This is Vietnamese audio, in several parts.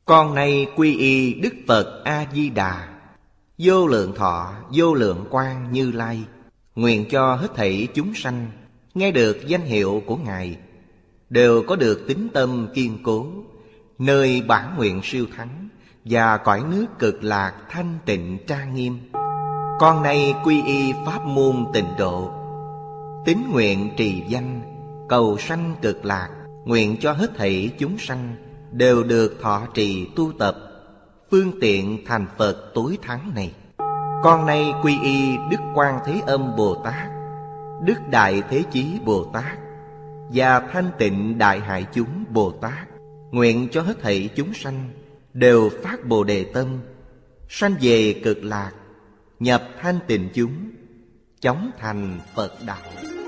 Con nay quy y Đức Phật A-di-đà, vô lượng thọ vô lượng quang Như Lai. Nguyện cho hết thảy chúng sanh nghe được danh hiệu của Ngài đều có được tín tâm kiên cố, nơi bản nguyện siêu thắng và cõi nước cực lạc thanh tịnh trang nghiêm. Con nay quy y pháp môn Tịnh độ, tín nguyện trì danh cầu sanh cực lạc. Nguyện cho hết thảy chúng sanh đều được thọ trì tu tập phương tiện thành Phật tối thắng này. Con nay quy y Đức Quan Thế Âm Bồ Tát, Đức Đại Thế Chí Bồ Tát và Thanh Tịnh Đại Hải Chúng Bồ Tát. Nguyện cho hết thảy chúng sanh đều phát Bồ Đề tâm, sanh về cực lạc, nhập thanh tịnh chúng, chóng thành Phật đạo.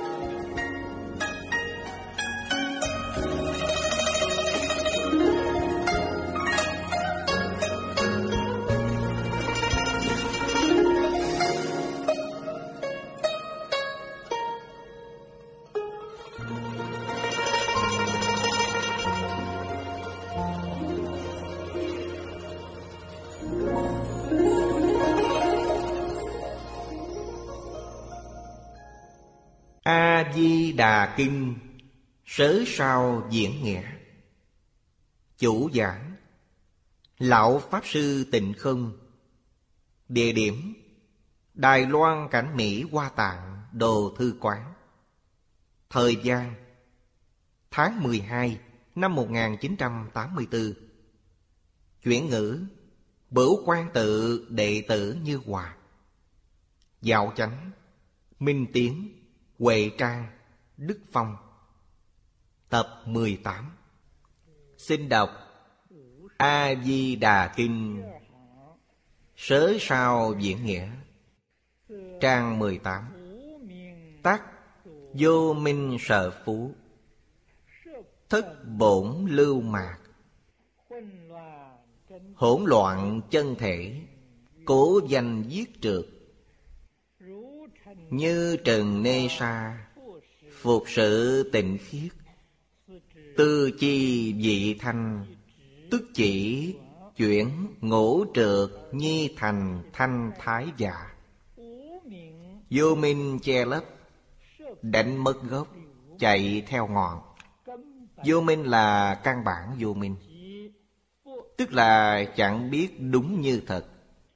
A-di-đà Kinh Sớ Sao Diễn Nghĩa. Chủ giảng Lão Pháp Sư Tịnh Không. Địa điểm Đài Loan Cảnh Mỹ Hoa Tạng Đồ Thư Quán. Thời gian tháng 12 năm 1984. Chuyển ngữ Bửu Quan Tự đệ tử Như Hòa. Dạo Chánh Minh Tiến Huệ Trang Đức Phong. Tập 18. Xin đọc A-di-đà Kinh Sớ Sao Diễn Nghĩa. Trang 18. Tắc Vô Minh Sở Phú, Thất Bổn Lưu Mạc, Hỗn loạn chân thể, Cố danh giết trượt. Như trần nê sa, phục sự tịnh khiết. Tư chi dị thanh, tức chỉ chuyển ngũ trượt nhi thành thanh thái giả. Vô minh che lấp, đánh mất gốc, chạy theo ngọn. Vô minh là căn bản vô minh, tức là chẳng biết đúng như thật.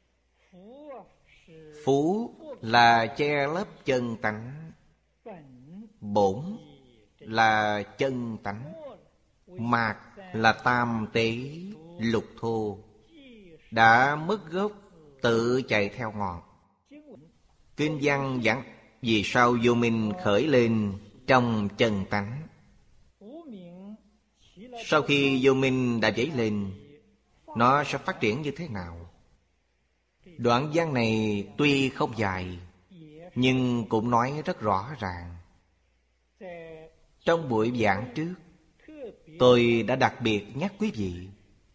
Phú là che lấp chân tánh, bổn là chân tánh, mạc là tam tế lục thô. Đã mất gốc tự chạy theo ngọn. Kinh văn giảng vì sao vô minh khởi lên trong chân tánh. Sau khi vô minh đã dấy lên, nó sẽ phát triển như thế nào? Đoạn văn này tuy không dài, nhưng cũng nói rất rõ ràng. Trong buổi giảng trước, tôi đã đặc biệt nhắc quý vị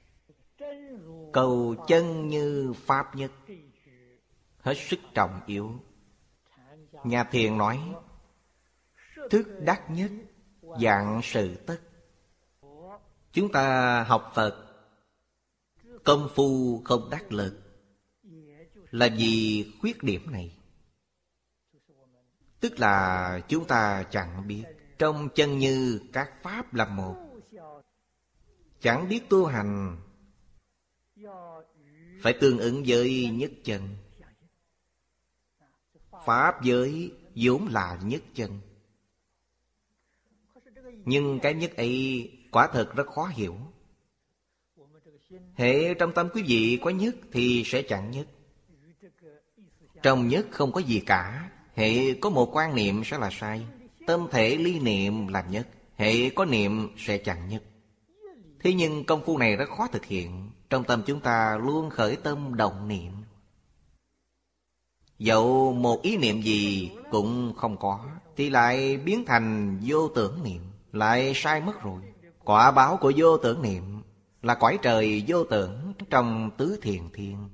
cầu chân như pháp nhất, hết sức trọng yếu. Nhà thiền nói thức đắc nhất, dạng sự tất. Chúng ta học Phật, công phu không đắc lực là vì khuyết điểm này. Tức là chúng ta chẳng biết trong chân như các pháp là một, chẳng biết tu hành phải tương ứng với nhất chân. Pháp giới vốn là nhất chân, nhưng cái nhất ấy quả thật rất khó hiểu. Hễ trong tâm quý vị có nhất thì sẽ chẳng nhất. Trong nhất không có gì cả. Hễ có một quan niệm sẽ là sai. Tâm thể ly niệm là nhất. Hễ có niệm sẽ chẳng nhất. Thế nhưng công phu này rất khó thực hiện. Trong tâm chúng ta luôn khởi tâm động niệm. Dẫu một ý niệm gì cũng không có, thì lại biến thành vô tưởng niệm, lại sai mất rồi. Quả báo của vô tưởng niệm là cõi trời vô tưởng trong tứ thiền thiên.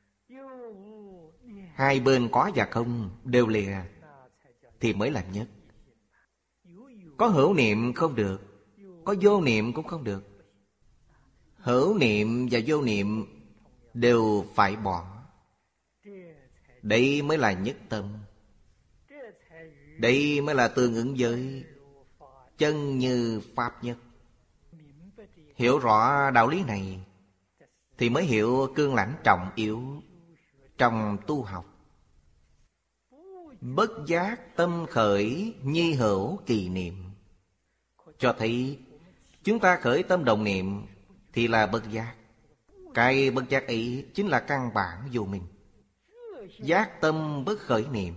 Hai bên có và không đều lìa thì mới là nhất. Có hữu niệm không được, có vô niệm cũng không được. Hữu niệm và vô niệm đều phải bỏ. Đây mới là nhất tâm. Đây mới là tương ứng với chân như pháp nhất. Hiểu rõ đạo lý này thì mới hiểu cương lãnh trọng yếu trong tu học. Bất giác tâm khởi, nhi hữu kỳ niệm. Cho thấy chúng ta khởi tâm đồng niệm thì là bất giác. Cái bất giác ấy chính là căn bản vô minh. Giác tâm bất khởi niệm.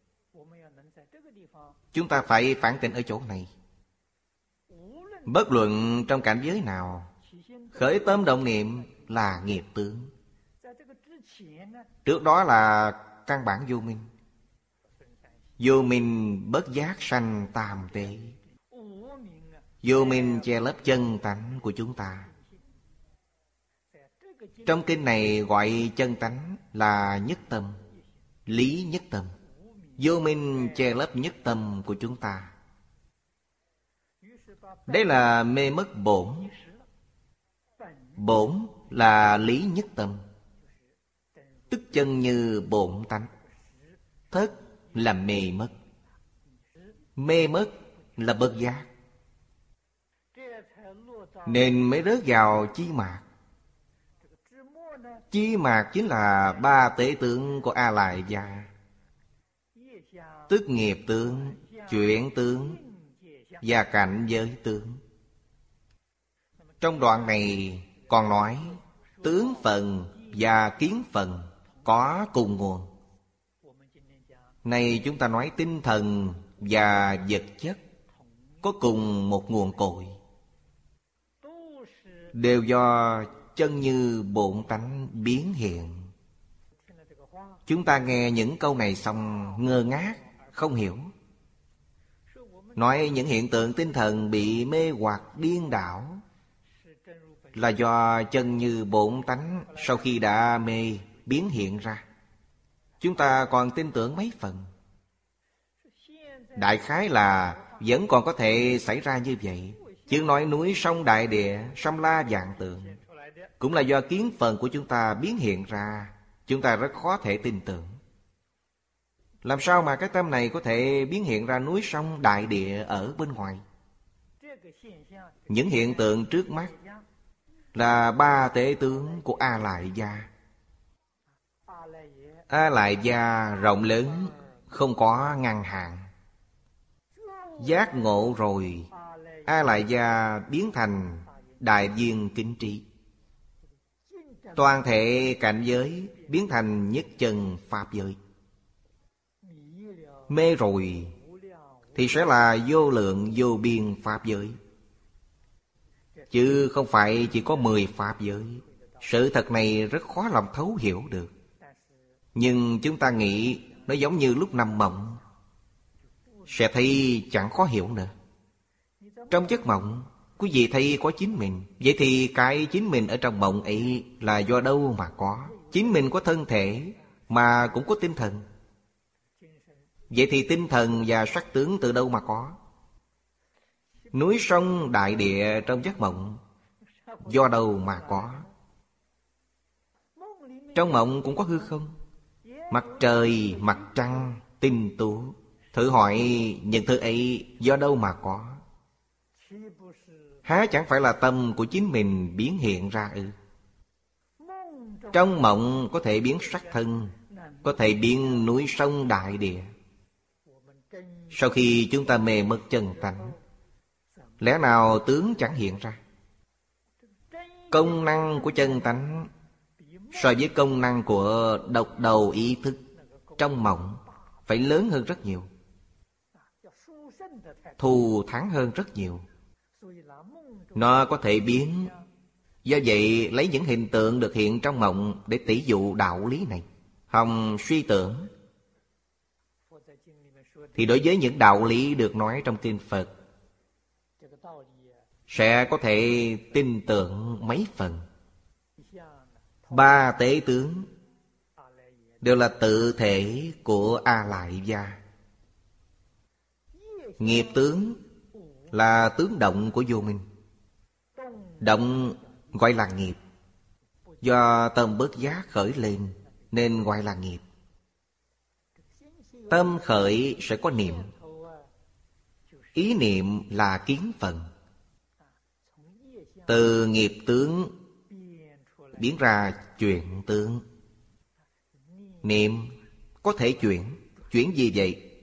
Chúng ta phải phản tỉnh ở chỗ này. Bất luận trong cảnh giới nào, khởi tâm động niệm là nghiệp tướng. Trước đó là căn bản vô minh. Vô minh bất giác sanh tam tế. Vô minh che lấp chân tánh của chúng ta. Trong kinh này gọi chân tánh là nhất tâm, lý nhất tâm. Vô minh che lấp nhất tâm của chúng ta. Đây là mê mất bổn. Bổn là lý nhất tâm, tức chân như bổn tánh. Thất là mê mất. Mê mất là bất giác, nên mới rớt vào chi mạc. Chi mạc chính là ba tế tướng của A Lại Gia, tức nghiệp tướng, chuyển tướng và cảnh giới tướng. Trong đoạn này còn nói tướng phần và kiến phần có cùng nguồn. Này chúng ta nói tinh thần và vật chất có cùng một nguồn cội, đều do chân như bổn tánh biến hiện. Chúng ta nghe những câu này xong ngơ ngác, không hiểu. Nói những hiện tượng tinh thần bị mê hoặc điên đảo là do chân như bổn tánh sau khi đã mê biến hiện ra. Chúng ta còn tin tưởng mấy phần. Đại khái là vẫn còn có thể xảy ra như vậy. Chứ nói núi sông đại địa, sông la vạn tượng cũng là do kiến phần của chúng ta biến hiện ra. Chúng ta rất khó thể tin tưởng. Làm sao mà cái tâm này có thể biến hiện ra núi sông đại địa ở bên ngoài? Những hiện tượng trước mắt là ba tế tướng của A Lại Gia. A Lại Gia rộng lớn, không có ngăn hạn. Giác ngộ rồi, A Lại Gia biến thành đại viên kính trí. Toàn thể cảnh giới biến thành nhất chân pháp giới. Mê rồi thì sẽ là vô lượng vô biên pháp giới, chứ không phải chỉ có 10 pháp giới. Sự thật này rất khó lòng thấu hiểu được. Nhưng chúng ta nghĩ nó giống như lúc nằm mộng, sẽ thấy chẳng khó hiểu nữa. Trong giấc mộng, quý vị thấy có chính mình. Vậy thì cái chính mình ở trong mộng ấy là do đâu mà có? Chính mình có thân thể mà cũng có tinh thần. Vậy thì tinh thần và sắc tướng từ đâu mà có? Núi sông đại địa trong giấc mộng do đâu mà có? Trong mộng cũng có hư không? Mặt trời, mặt trăng, tinh tú. Thử hỏi những thứ ấy do đâu mà có? Há chẳng phải là tâm của chính mình biến hiện ra ư? Trong mộng có thể biến sắc thân, có thể biến núi sông đại địa. Sau khi chúng ta mê mất chân tánh, lẽ nào tướng chẳng hiện ra? Công năng của chân tánh so với công năng của độc đầu ý thức trong mộng phải lớn hơn rất nhiều, thù thắng hơn rất nhiều. Nó có thể biến. Do vậy lấy những hình tượng được hiện trong mộng để tỉ dụ đạo lý này. Hòng suy tưởng thì đối với những đạo lý được nói trong kinh Phật sẽ có thể tin tưởng mấy phần. Ba tế tướng đều là tự thể của A Lại Gia. Nghiệp tướng là tướng động của vô minh. Động gọi là nghiệp. Do tâm bất giác khởi lên nên gọi là nghiệp. Tâm khởi sẽ có niệm. Ý niệm là kiến phần. Từ nghiệp tướng biến ra chuyển tướng. Niệm có thể chuyển. Chuyển gì vậy?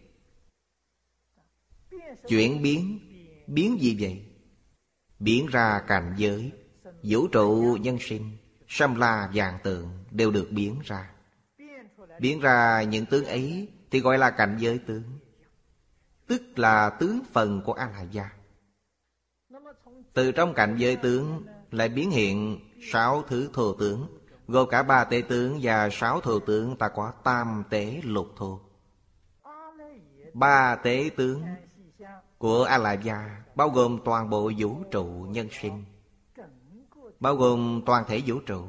Chuyển biến. Biến gì vậy? Biến ra cảnh giới. Vũ trụ nhân sinh, sanh la vạn tượng đều được biến ra. Biến ra những tướng ấy thì gọi là cảnh giới tướng, tức là tướng phần của A-la-gia. Từ trong cảnh giới tướng lại biến hiện 6 thứ thô tướng, gồm cả 3 tế tướng và 6 thô tướng. Ta có tam tế lục thô. 3 tế tướng của A-la-gia bao gồm toàn bộ vũ trụ nhân sinh, bao gồm toàn thể vũ trụ.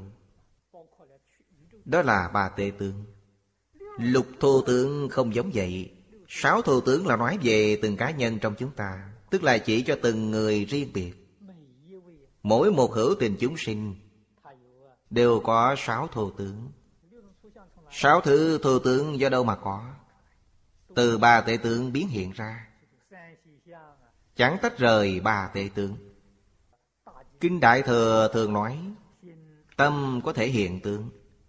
Đó là 3 tế tướng. Lục thô tướng không giống vậy. 6 thô tướng là nói về từng cá nhân trong chúng ta, tức là chỉ cho từng người riêng biệt. Mỗi một hữu tình chúng sinh đều có 6 thô tướng. 6 thứ thô tướng do đâu mà có? Từ 3 tế tướng biến hiện ra, chẳng tách rời 3 tế tướng. Kinh Đại Thừa thường nói tâm có thể hiện tướng.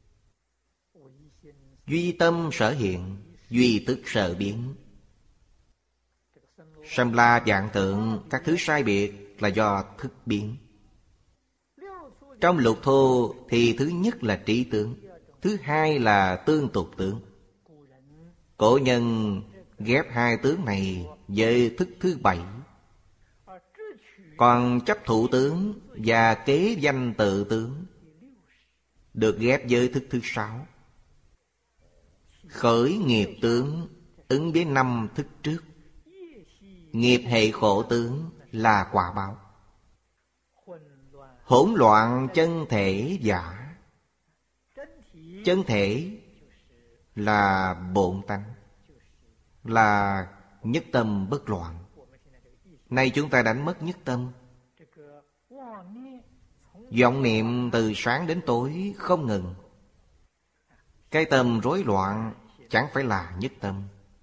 Duy tâm sở hiện, duy tức sở biến. Sanh la vạn tượng, các thứ sai biệt là do thức biến. Trong lục thô thì thứ nhất là trí tướng, thứ hai là tương tục tướng. Cổ nhân ghép 2 tướng này với thức thứ 7. Còn chấp thụ tướng và kế danh tự tướng được ghép với thức thứ 6. Khởi nghiệp tướng ứng với 5 thức trước. Nghiệp hệ khổ tướng là quả báo. Hỗn loạn chân thể giả. Chân thể là bổn tánh, là nhất tâm bất loạn. Nay chúng ta đánh mất nhất tâm. Vọng niệm từ sáng đến tối không ngừng. Cái tâm rối loạn chẳng phải là nhất tâm.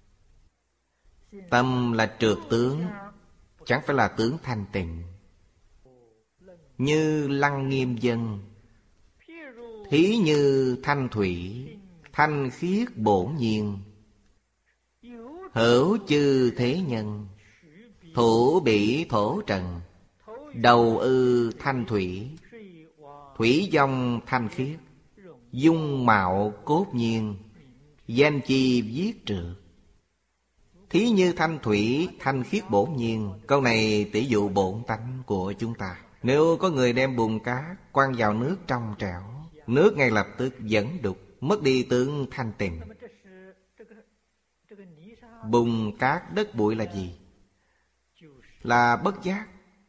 Tâm là trượt tướng, chẳng phải là tướng thanh tịnh. Như Lăng Nghiêm Dân, thí như thanh thủy, thanh khiết bổn nhiên. Hữu chư thế nhân, thủ bỉ thổ trần. Đầu ư thanh thủy, thủy dòng thanh khiết. Dung mạo cốt nhiên, danh chi viết trượt. Thí như thanh thủy, thanh khiết bổn nhiên. Câu này tỷ dụ bổn tánh của chúng ta. Nếu có người đem bùn cát quăng vào nước trong trẻo, nước ngay lập tức dẫn đục, mất đi tướng thanh tịnh. Bùn cát đất bụi là gì? Là bất giác,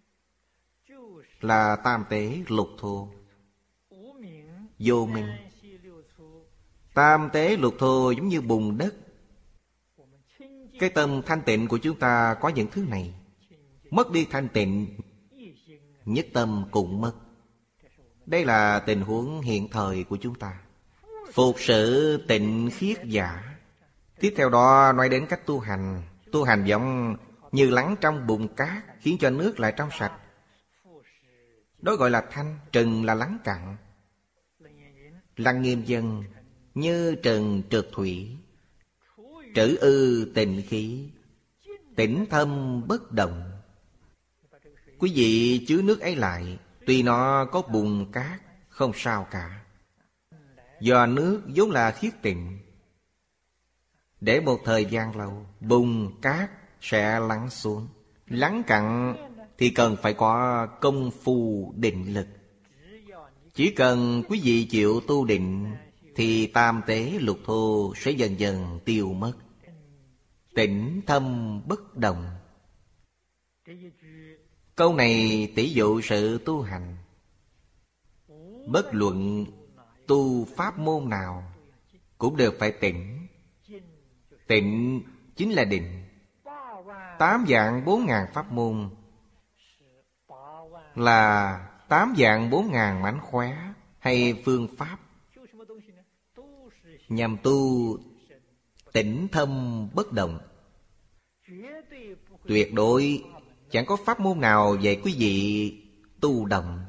là tam tế lục thô. Vô minh. Tam tế lục thô giống như bùn đất. Cái tâm thanh tịnh của chúng ta có những thứ này. Mất đi thanh tịnh, nhất tâm cũng mất. Đây là tình huống hiện thời của chúng ta. Phục sự tịnh khiết giả. Tiếp theo đó nói đến cách tu hành. Tu hành giống như lắng trong bùn cát, khiến cho nước lại trong sạch. Đó gọi là thanh. Trần là lắng cạn. Lăng Nghiêm Dân như trần trượt thủy. Trữ ư tịnh khí, tĩnh thâm bất động. Quý vị chứa nước ấy lại, tuy nó có bùn cát không sao cả. Do nước vốn là khiết tịnh, để một thời gian lâu, bùn cát sẽ lắng xuống. Lắng cạn thì cần phải có công phu định lực. Chỉ cần quý vị chịu tu định thì tam tế lục thô sẽ dần dần tiêu mất. Tĩnh thâm bất động. Câu này tỷ dụ sự tu hành. Bất luận tu pháp môn nào cũng đều phải tĩnh. Tịnh chính là định. 8 vạn 4 ngàn pháp môn là 8 vạn 4 ngàn mánh khóe hay phương pháp nhằm tu tĩnh thâm bất động. Tuyệt đối chẳng có pháp môn nào dạy quý vị tu động.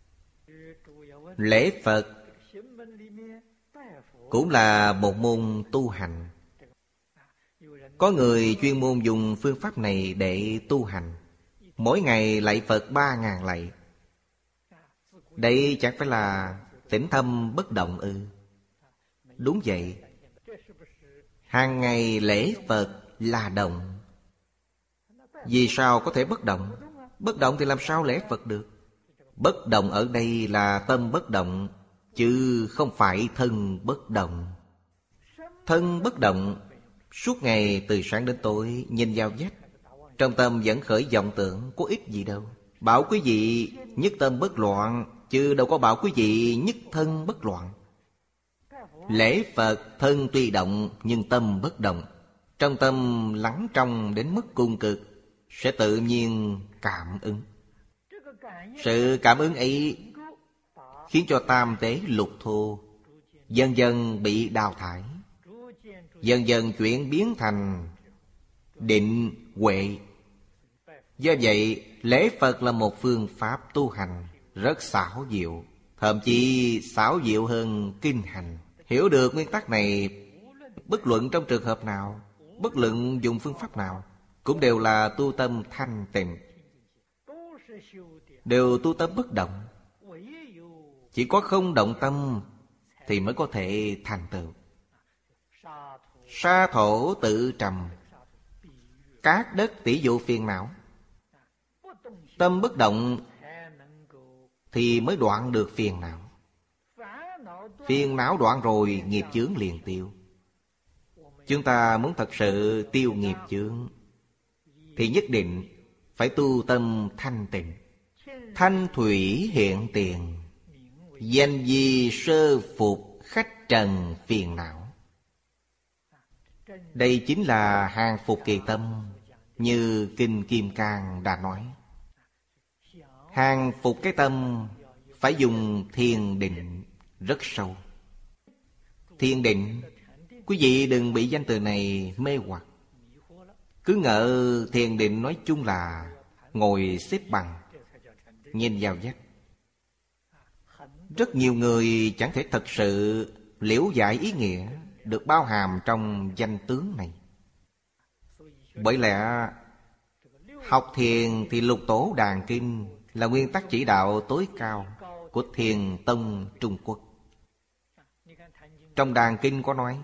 Lễ Phật cũng là một môn tu hành. Có người chuyên môn dùng phương pháp này để tu hành. Mỗi ngày lạy Phật 3.000 lạy. Đây chẳng phải là tĩnh thâm bất động ư? Đúng vậy. Hàng ngày lễ Phật là động. Vì sao có thể bất động? Bất động thì làm sao lễ Phật được? Bất động ở đây là tâm bất động, chứ không phải thân bất động. Thân bất động, suốt ngày từ sáng đến tối nhìn vào vách, trong tâm vẫn khởi vọng tưởng, có ích gì đâu. Bảo quý vị nhất tâm bất loạn, chứ đâu có bảo quý vị nhất thân bất loạn. Lễ Phật thân tuy động nhưng tâm bất động. Trong tâm lắng trong đến mức cùng cực, sẽ tự nhiên cảm ứng. Sự cảm ứng ấy khiến cho tam tế lục thô dần dần bị đào thải, dần dần chuyển biến thành định huệ. Do vậy lễ Phật là một phương pháp tu hành rất xảo diệu, thậm chí xảo diệu hơn kinh hành. Hiểu được nguyên tắc này, bất luận trong trường hợp nào, bất luận dùng phương pháp nào, cũng đều là tu tâm thanh tịnh, đều tu tâm bất động. Chỉ có không động tâm thì mới có thể thành tựu. Sa thổ tự trầm, cát đất tỷ dụ phiền não. Tâm bất động thì mới đoạn được phiền não. Phiền não đoạn rồi, nghiệp chướng liền tiêu. Chúng ta muốn thật sự tiêu nghiệp chướng thì nhất định phải tu tâm thanh tịnh. Thanh thủy hiện tiền, danh di sơ phục khách trần phiền não. Đây chính là hàng phục kỳ tâm, như Kinh Kim Cang đã nói. Hàng phục cái tâm phải dùng thiền định rất sâu. Thiền định, quý vị đừng bị danh từ này mê hoặc. Cứ ngỡ thiền định nói chung là ngồi xếp bằng, nhìn vào vách. Rất nhiều người chẳng thể thật sự liễu giải ý nghĩa được bao hàm trong danh tướng này. Bởi lẽ học thiền thì Lục Tổ Đàn Kinh là nguyên tắc chỉ đạo tối cao của Thiền Tông Trung Quốc. Trong Đàn Kinh có nói: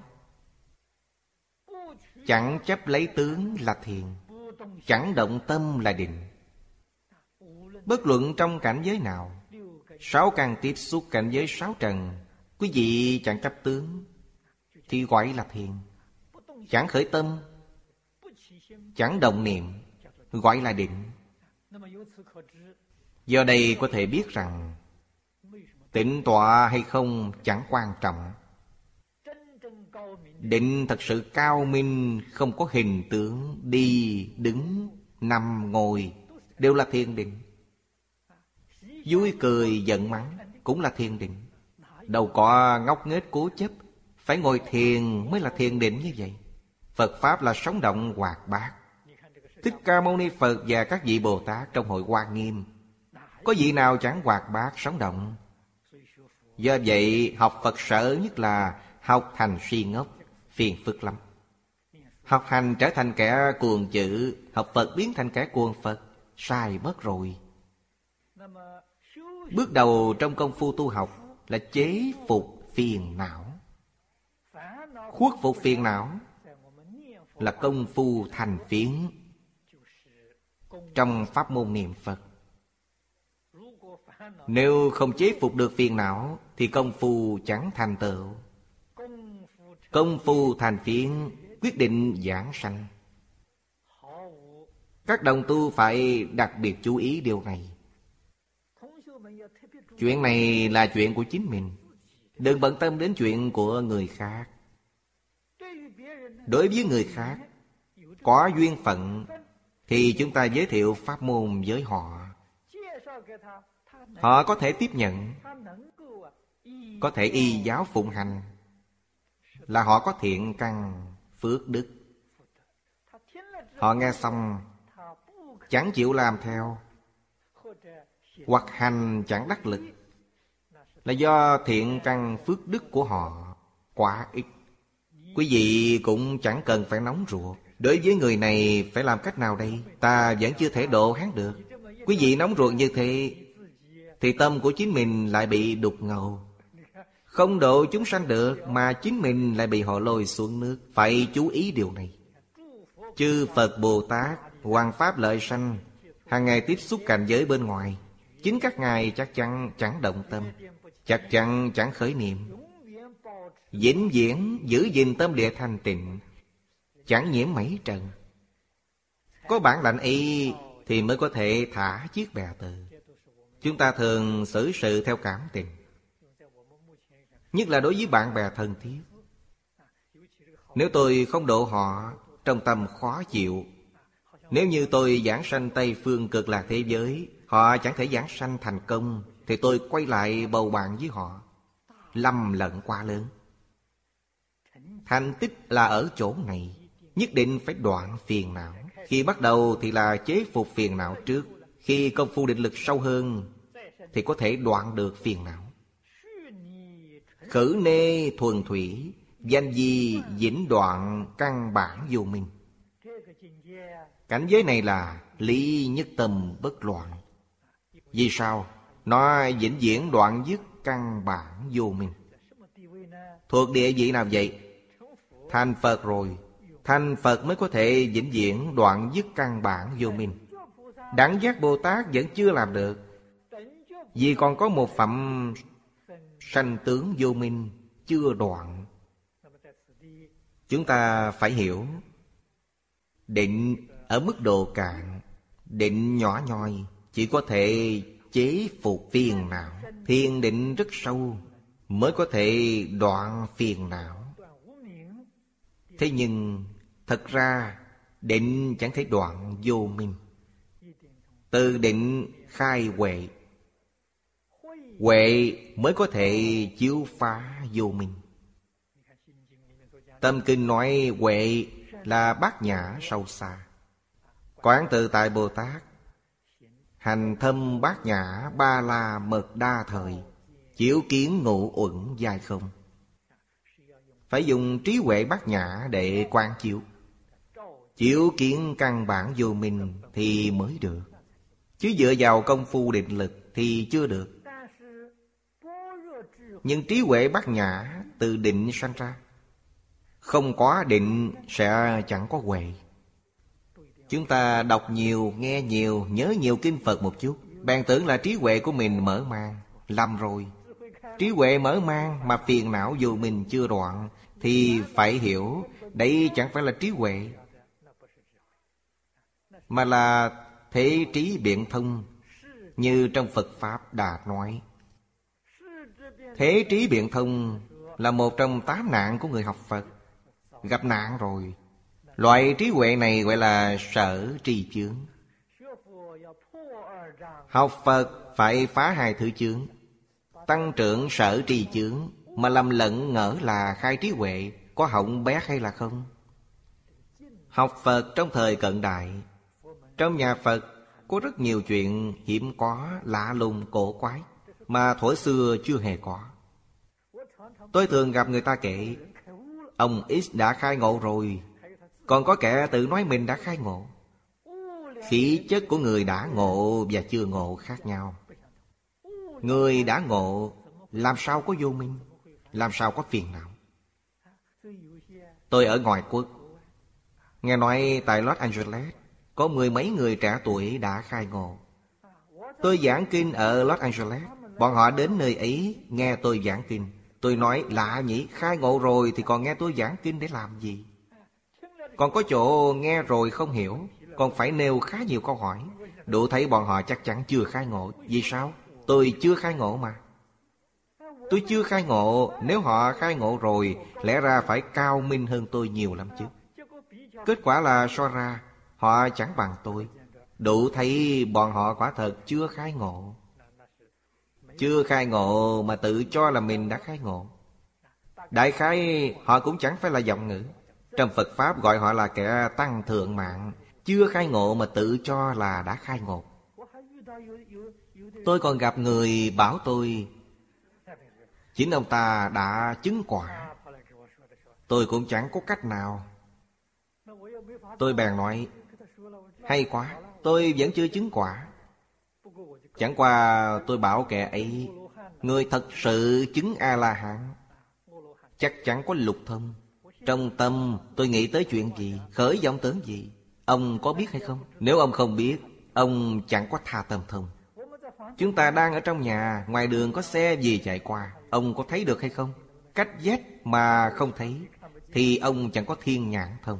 chẳng chấp lấy tướng là thiền, chẳng động tâm là định. Bất luận trong cảnh giới nào, 6 căn tiếp xúc cảnh giới 6 trần, quý vị chẳng chấp tướng thì gọi là thiền. Chẳng khởi tâm, chẳng động niệm, gọi là định. Do đây có thể biết rằng tịnh tọa hay không chẳng quan trọng. Định thật sự cao minh, không có hình tướng, đi, đứng, nằm, ngồi, đều là thiền định. Vui cười, giận mắng cũng là thiền định. Đâu có ngốc nghếch cố chấp phải ngồi thiền mới là thiền định như vậy. Phật Pháp là sống động hoạt bát. Thích Ca Mâu Ni Phật và các vị Bồ Tát trong hội Hoa Nghiêm, có vị nào chẳng hoạt bát sống động? Do vậy học Phật sợ nhất là học thành si ngốc, phiền phức lắm. Học hành trở thành kẻ cuồng chữ, học Phật biến thành kẻ cuồng Phật, sai mất rồi. Bước đầu trong công phu tu học là chế phục phiền não. Khuất phục phiền não là công phu thành phiến trong pháp môn niệm Phật. Nếu không chế phục được phiền não thì công phu chẳng thành tựu. Công phu thành phiến quyết định giảng sanh. Các đồng tu phải đặc biệt chú ý điều này. Chuyện này là chuyện của chính mình, đừng bận tâm đến chuyện của người khác. Đối với người khác có duyên phận thì chúng ta giới thiệu pháp môn với họ. Họ có thể tiếp nhận, có thể y giáo phụng hành, là họ có thiện căn phước đức. Họ nghe xong chẳng chịu làm theo, hoặc hành chẳng đắc lực, là do thiện căn phước đức của họ quá ít. Quý vị cũng chẳng cần phải nóng ruột. Đối với người này phải làm cách nào đây? Ta vẫn chưa thể độ hắn được. Quý vị nóng ruột như thế thì tâm của chính mình lại bị đục ngầu, không độ chúng sanh được, mà chính mình lại bị họ lôi xuống nước. Phải chú ý điều này. Chư Phật Bồ Tát, Hoằng Pháp Lợi Sanh hàng ngày tiếp xúc cảnh giới bên ngoài, chính các ngài chắc chắn chẳng động tâm, chắc chắn chẳng khởi niệm, vĩnh viễn giữ gìn tâm địa thanh tịnh, chẳng nhiễm mấy trần. Có bản lãnh ấy thì mới có thể thả chiếc bè từ. Chúng ta thường xử sự theo cảm tình, nhất là đối với bạn bè thân thiết. Nếu tôi không độ họ, trong tâm khó chịu. Nếu như tôi giảng sanh Tây Phương Cực Lạc thế giới, họ chẳng thể giảng sanh thành công, thì tôi quay lại bầu bạn với họ. Lầm lẫn quá lớn. Thành tích là ở chỗ này. Nhất định phải đoạn phiền não. Khi bắt đầu thì là chế phục phiền não trước. Khi công phu định lực sâu hơn thì có thể đoạn được phiền não. Khử nê thuần thủy, danh di vĩnh đoạn căn bản vô minh. Cảnh giới này là lý nhất tâm bất loạn. Vì sao? Nó vĩnh viễn đoạn dứt căn bản vô minh. Thuộc địa vị nào vậy? Thành Phật rồi. Thành Phật mới có thể vĩnh viễn đoạn dứt căn bản vô minh. Đẳng giác Bồ Tát vẫn chưa làm được, vì còn có một phẩm sanh tướng vô minh chưa đoạn. Chúng ta phải hiểu, định ở mức độ cạn, định nhỏ nhoi, chỉ có thể chế phục phiền não. Thiền định rất sâu mới có thể đoạn phiền não. Thế nhưng thật ra định chẳng thể đoạn vô minh. Từ định khai huệ, huệ mới có thể chiếu phá vô minh. Tâm Kinh nói huệ là bát nhã sâu xa. Quán Tự Tại Bồ Tát hành thâm bát nhã ba la mật đa thời, chiếu kiến ngũ uẩn dài không. Phải dùng trí huệ bát nhã để quán chiếu, chiếu kiến căn bản vô minh thì mới được. Chứ dựa vào công phu định lực thì chưa được. Nhưng trí huệ bát nhã từ định sanh ra. Không có định sẽ chẳng có huệ. Chúng ta đọc nhiều, nghe nhiều, nhớ nhiều kinh Phật một chút, bèn tưởng là trí huệ của mình mở mang. Lầm rồi. Trí huệ mở mang mà phiền não vô minh chưa đoạn, thì phải hiểu đây chẳng phải là trí huệ, mà là thế trí biện thông. Như trong Phật Pháp đã nói, thế trí biện thông là một trong 8 nạn của người học Phật. Gặp nạn rồi. Loại trí huệ này gọi là sở tri chướng. Học Phật phải phá 2 thứ chướng, tăng trưởng sở tri chướng, mà lầm lẫn ngỡ là khai trí huệ. Có hỏng bét hay là không? Học Phật trong thời cận đại, trong nhà Phật có rất nhiều chuyện hiếm có, lạ lùng, cổ quái mà thuở xưa chưa hề có. Tôi thường gặp người ta kể, ông X đã khai ngộ rồi. Còn có kẻ tự nói mình đã khai ngộ. Khí chất của người đã ngộ và chưa ngộ khác nhau. Người đã ngộ làm sao có vô minh, làm sao có phiền não. Tôi ở ngoại quốc, nghe nói tại Los Angeles có 10 mấy người trẻ tuổi đã khai ngộ. Tôi giảng kinh ở Los Angeles, bọn họ đến nơi ấy nghe tôi giảng kinh. Tôi nói lạ nhỉ, khai ngộ rồi thì còn nghe tôi giảng kinh để làm gì? Còn có chỗ nghe rồi không hiểu, còn phải nêu khá nhiều câu hỏi. Đủ thấy bọn họ chắc chắn chưa khai ngộ. Vì sao? Tôi chưa khai ngộ mà. Tôi chưa khai ngộ. Nếu họ khai ngộ rồi, lẽ ra phải cao minh hơn tôi nhiều lắm chứ. Kết quả là so ra họ chẳng bằng tôi. Đủ thấy bọn họ quả thật chưa khai ngộ. Chưa khai ngộ mà tự cho là mình đã khai ngộ. Đại khái họ cũng chẳng phải là giọng ngữ. Trong Phật Pháp gọi họ là kẻ tăng thượng mạng. Chưa khai ngộ mà tự cho là đã khai ngộ. Tôi còn gặp người bảo tôi chính ông ta đã chứng quả. Tôi cũng chẳng có cách nào. Tôi bèn nói hay quá, tôi vẫn chưa chứng quả. Chẳng qua tôi bảo kẻ ấy, người thật sự chứng A-la-hán chắc chắn có lục thông. Trong tâm tôi nghĩ tới chuyện gì, khởi vọng tưởng gì, ông có biết hay không? Nếu ông không biết, ông chẳng có tha tâm thông. Chúng ta đang ở trong nhà, ngoài đường có xe gì chạy qua, ông có thấy được hay không? Cách vách mà không thấy thì ông chẳng có thiên nhãn thông.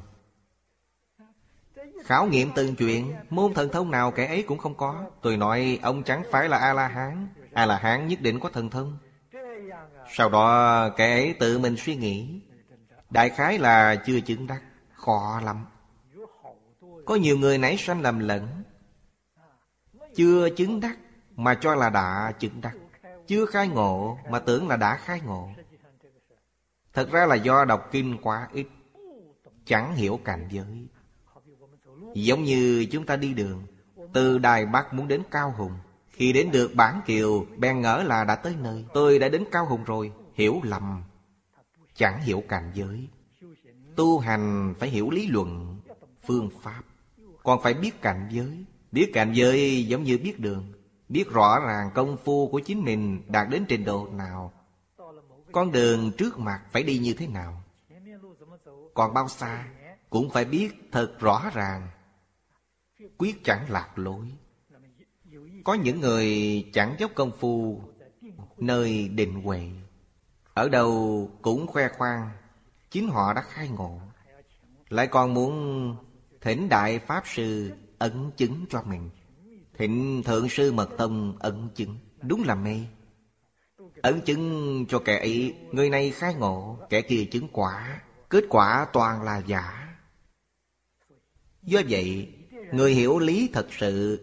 Khảo nghiệm từng chuyện, môn thần thông nào kẻ ấy cũng không có. Tôi nói ông chẳng phải là A-la-hán. A-la-hán nhất định có thần thông. Sau đó kẻ ấy tự mình suy nghĩ, đại khái là chưa chứng đắc. Khó lắm. Có nhiều người nảy sanh lầm lẫn, chưa chứng đắc mà cho là đã chứng đắc, chưa khai ngộ mà tưởng là đã khai ngộ. Thật ra là do đọc kinh quá ít, chẳng hiểu cảnh giới. Giống như chúng ta đi đường, từ Đài Bắc muốn đến Cao Hùng, khi đến được Bản Kiều bèn ngỡ là đã tới nơi. Tôi đã đến Cao Hùng rồi. Hiểu lầm, chẳng hiểu cảnh giới. Tu hành phải hiểu lý luận, phương pháp, còn phải biết cảnh giới. Biết cảnh giới giống như biết đường, biết rõ ràng công phu của chính mình đạt đến trình độ nào, con đường trước mặt phải đi như thế nào, còn bao xa cũng phải biết thật rõ ràng, quyết chẳng lạc lối. Có những người chẳng dốc công phu nơi định huệ, ở đâu cũng khoe khoang chính họ đã khai ngộ, lại còn muốn thỉnh Đại Pháp Sư ấn chứng cho mình, thỉnh Thượng Sư Mật Tông ấn chứng. Đúng là mê. Ấn chứng cho kẻ ấy, người này khai ngộ, kẻ kia chứng quả. Kết quả toàn là giả. Do vậy, người hiểu lý thật sự,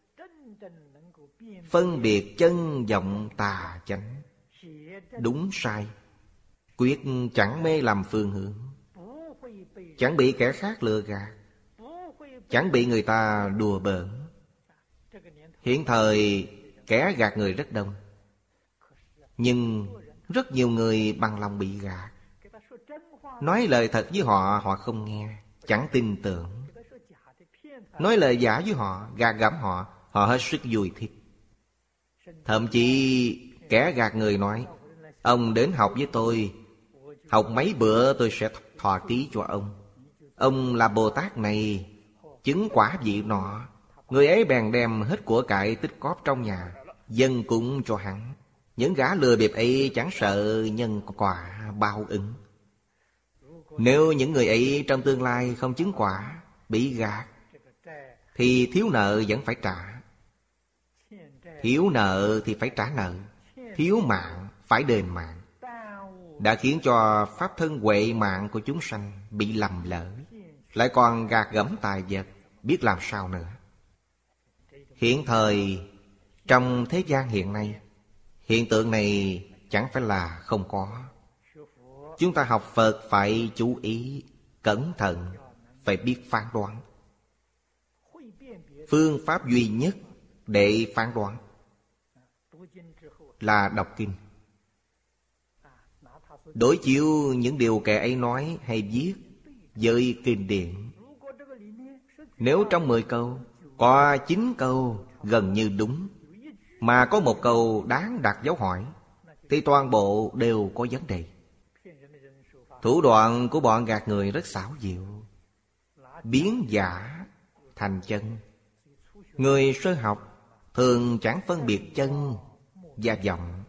phân biệt chân vọng tà chánh, đúng sai, quyết chẳng mê lầm phương hướng, chẳng bị kẻ khác lừa gạt, chẳng bị người ta đùa bỡn. Hiện thời kẻ gạt người rất đông, nhưng rất nhiều người bằng lòng bị gạt. Nói lời thật với họ, họ không nghe, chẳng tin tưởng. Nói lời giả với họ, gạt gẫm họ, họ hết sức vui thích. Thậm chí kẻ gạt người nói, ông đến học với tôi, học mấy bữa tôi sẽ thọ ký cho ông. Ông là Bồ Tát này, chứng quả vị nọ. Người ấy bèn đem hết của cải tích cóp trong nhà, dâng cúng cho hắn. Những gã lừa bịp ấy chẳng sợ nhân quả báo ứng. Nếu những người ấy trong tương lai không chứng quả, bị gạt, thì thiếu nợ vẫn phải trả. Thiếu nợ thì phải trả nợ. Thiếu mạng phải đền mạng. Đã khiến cho pháp thân huệ mạng của chúng sanh bị lầm lỡ, lại còn gạt gẫm tài vật, biết làm sao nữa. Hiện thời trong thế gian hiện nay, hiện tượng này chẳng phải là không có. Chúng ta học Phật phải chú ý, cẩn thận, phải biết phán đoán. Phương pháp duy nhất để phán đoán là đọc kinh. Đối chiếu những điều kẻ ấy nói hay viết với kinh điển. Nếu trong 10 câu có 9 câu gần như đúng, mà có một câu đáng đặt dấu hỏi, thì toàn bộ đều có vấn đề. Thủ đoạn của bọn gạt người rất xảo diệu, biến giả thành chân. Người sơ học thường chẳng phân biệt chân và vọng.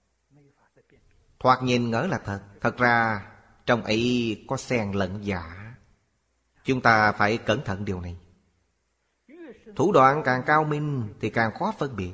Thoạt nhìn ngỡ là thật, thật ra trong ấy có xen lẫn giả. Chúng ta phải cẩn thận điều này. Thủ đoạn càng cao minh thì càng khó phân biệt.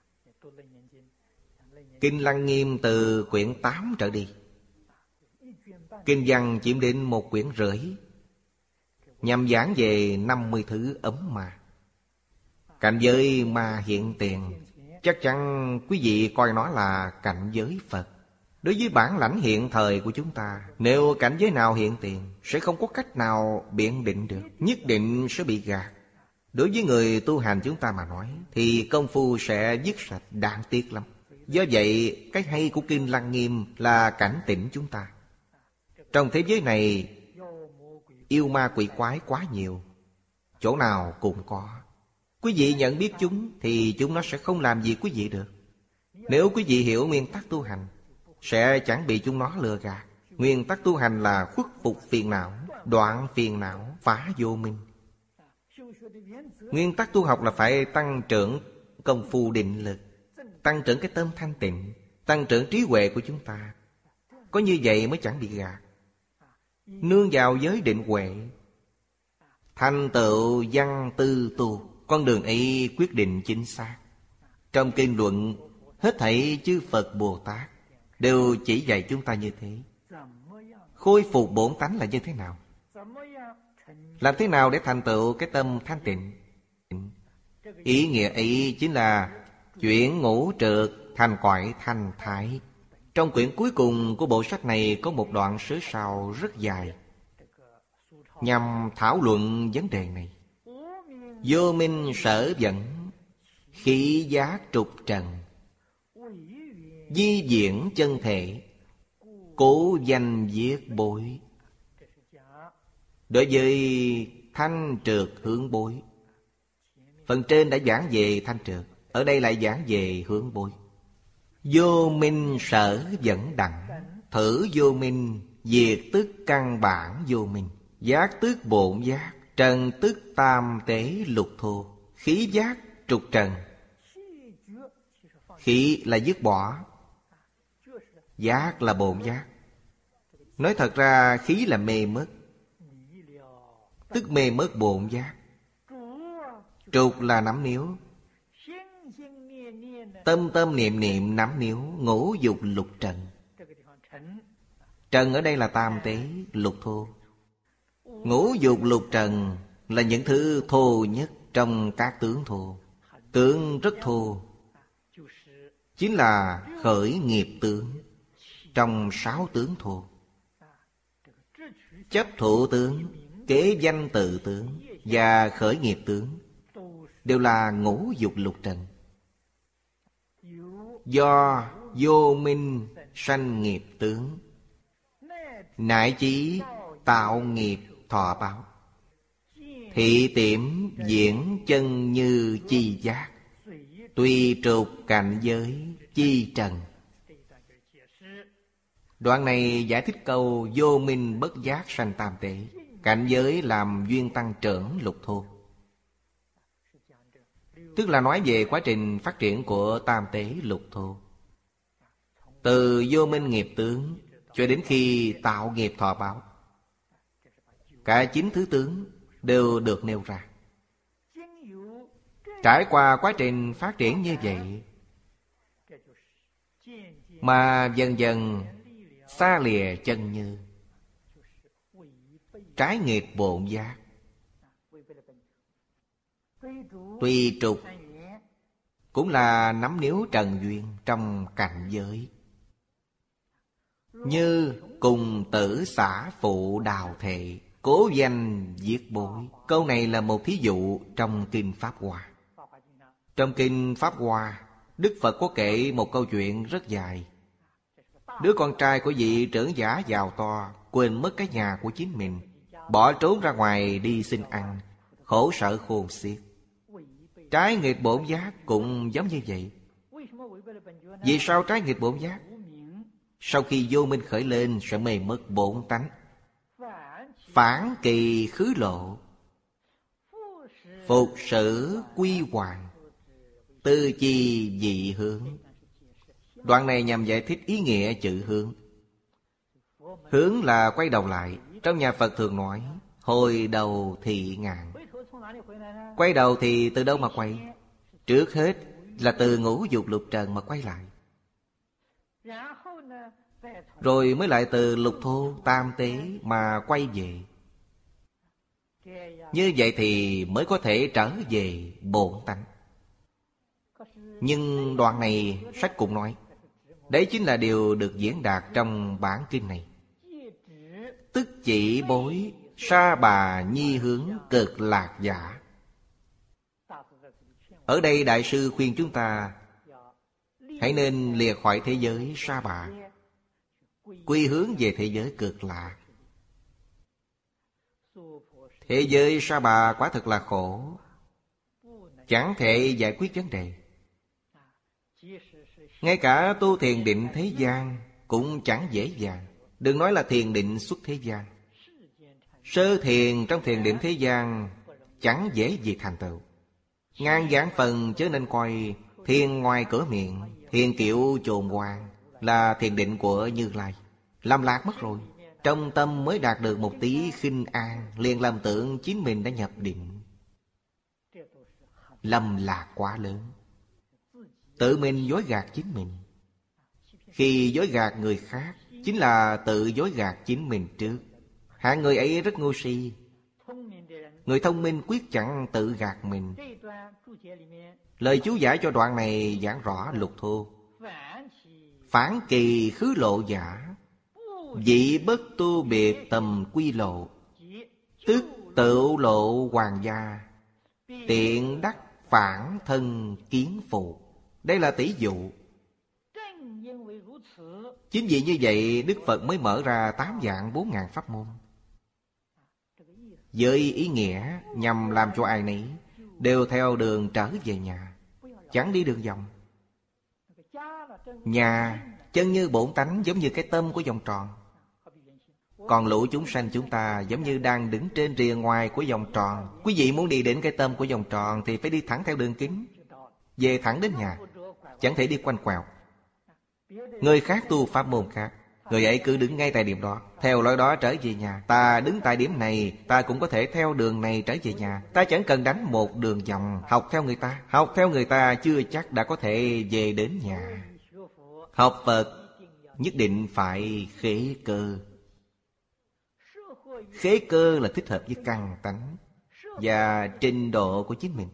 Kinh Lăng Nghiêm từ quyển 8 trở đi, kinh văn chiếm đến 1,5 quyển, nhằm giảng về 50 thứ ấm ma. Cảnh giới ma hiện tiền chắc chắn quý vị coi nó là cảnh giới Phật. Đối với bản lãnh hiện thời của chúng ta, nếu cảnh giới nào hiện tiền, sẽ không có cách nào biện định được, nhất định sẽ bị gạt. Đối với người tu hành chúng ta mà nói, thì công phu sẽ dứt sạch, đáng tiếc lắm. Do vậy, cái hay của Kinh Lăng Nghiêm là cảnh tỉnh chúng ta. Trong thế giới này, yêu ma quỷ quái quá nhiều, chỗ nào cũng có. Quý vị nhận biết chúng, thì chúng nó sẽ không làm gì quý vị được. Nếu quý vị hiểu nguyên tắc tu hành, sẽ chẳng bị chúng nó lừa gạt. Nguyên tắc tu hành là khuất phục phiền não, đoạn phiền não, phá vô minh. Nguyên tắc tu học là phải tăng trưởng công phu định lực, tăng trưởng cái tâm thanh tịnh, tăng trưởng trí huệ của chúng ta. Có như vậy mới chẳng bị gạt. Nương vào giới định huệ, thành tựu văn tư tu, con đường ấy quyết định chính xác. Trong kinh luận, hết thảy chư Phật Bồ Tát đều chỉ dạy chúng ta như thế. Khôi phục bổn tánh là như thế nào? Làm thế nào để thành tựu cái tâm thanh tịnh? Ý nghĩa ấy chính là chuyển ngũ trượt thành cõi thanh thái. Trong quyển cuối cùng của bộ sách này có một đoạn sớ sao rất dài, nhằm thảo luận vấn đề này. Vô minh sở dẫn, khí giác trục trần, di diễn chân thể, cố danh viết bối. Đối với thanh trượt hướng bối, phần trên đã giảng về thanh trượt, ở đây lại giảng về hướng bối. Vô minh sở dẫn đẳng, thử vô minh, diệt tức căn bản vô minh. Giác tức bổn giác, trần tức tam tế lục thô. Khí giác trục trần. Khí là dứt bỏ, giác là bổn giác. Nói thật ra khí là mê mất, tức mê mất bổn giác. Trục là nắm níu, tâm tâm niệm niệm nắm níu ngũ dục lục trần. Trần ở đây là tam tế lục thô. Ngũ dục lục trần là những thứ thô nhất trong các tướng thô. Tướng rất thô, chính là khởi nghiệp tướng trong 6 tướng thô. Chấp thủ tướng, kế danh tự tướng và khởi nghiệp tướng đều là ngũ dục lục trần. Do vô minh sanh nghiệp tướng, nại chí tạo nghiệp thọ báo. Thị tiệm diễn chân như chi giác, tùy trục cảnh giới chi trần. Đoạn này giải thích câu vô minh bất giác sanh tam tế, cảnh giới làm duyên tăng trưởng lục thô. Tức là nói về quá trình phát triển của tam tế lục thô, từ vô minh nghiệp tướng cho đến khi tạo nghiệp thọ báo. Cả 9 thứ tướng đều được nêu ra. Trải qua quá trình phát triển như vậy mà dần dần xa lìa chân như, trái nghiệp bổn giác. Tùy trục cũng là nắm níu trần duyên trong cảnh giới. Như cùng tử xả phụ đào thệ, cố danh viết bối. Câu này là một thí dụ trong Kinh Pháp Hoa. Trong Kinh Pháp Hoa, Đức Phật có kể một câu chuyện rất dài. Đứa con trai của vị trưởng giả giàu to quên mất cái nhà của chính mình, bỏ trốn ra ngoài đi xin ăn, khổ sở khôn xiết. Trái nghịch bổn giác cũng giống như vậy. Vì sao trái nghịch bổn giác? Sau khi vô minh khởi lên sẽ mê mất bổn tánh. Phản kỳ khứ lộ, phục sử quy hoàng, tư chi dị hướng. Đoạn này nhằm giải thích ý nghĩa chữ hướng. Hướng là quay đầu lại. Trong nhà Phật thường nói hồi đầu thị ngạn. Quay đầu thì từ đâu mà quay? Trước hết là từ ngũ dục lục trần mà quay lại, rồi mới lại từ lục thô tam tế mà quay về. Như vậy thì mới có thể trở về bổn tánh. Nhưng đoạn này sách cũng nói, đấy chính là điều được diễn đạt trong bản kinh này. Tức chỉ bối sa bà nhi hướng cực lạc giả. Ở đây Đại sư khuyên chúng ta hãy nên lìa khỏi thế giới sa bà, quy hướng về thế giới cực lạc. Thế giới sa bà quả thực là khổ, chẳng thể giải quyết vấn đề. Ngay cả tu thiền định thế gian cũng chẳng dễ dàng, đừng nói là thiền định xuất thế gian. Sơ thiền trong thiền định thế gian chẳng dễ gì thành tựu. Ngàn vạn phần chớ nên coi thiền ngoài cửa miệng, thiền kiểu chồn hoang là thiền định của Như Lai. Làm lạc mất rồi. Trong tâm mới đạt được một tí khinh an, liền làm tưởng chính mình đã nhập định. Lầm lạc quá lớn. Tự mình dối gạt chính mình. Khi dối gạt người khác, chính là tự dối gạt chính mình trước. Hạng người ấy rất ngu si. Người thông minh quyết chẳng tự gạt mình. Lời chú giải cho đoạn này giảng rõ lục thô. Phản kỳ khứ lộ giả, dị bất tu biệt tầm quy lộ, tức tự lộ hoàng gia, tiện đắc phản thân kiến phụ. Đây là tỷ dụ. Chính vì như vậy Đức Phật mới mở ra 8 vạn 4 ngàn pháp môn, với ý nghĩa nhằm làm cho ai nấy đều theo đường trở về nhà, chẳng đi đường vòng. Nhà chân như bổn tánh, giống như cái tâm của vòng tròn. Còn lũ chúng sanh chúng ta giống như đang đứng trên rìa ngoài của vòng tròn. Quý vị muốn đi đến cái tâm của vòng tròn thì phải đi thẳng theo đường kính, về thẳng đến nhà, chẳng thể đi quanh quẹo. Người khác tu pháp môn khác, người ấy cứ đứng ngay tại điểm đó, theo lối đó trở về nhà. Ta đứng tại điểm này, ta cũng có thể theo đường này trở về nhà. Ta chẳng cần đánh một đường vòng. Học theo người ta, học theo người ta chưa chắc đã có thể về đến nhà. Học Phật nhất định phải khế cơ. Khế cơ là thích hợp với căn tánh và trình độ của chính mình,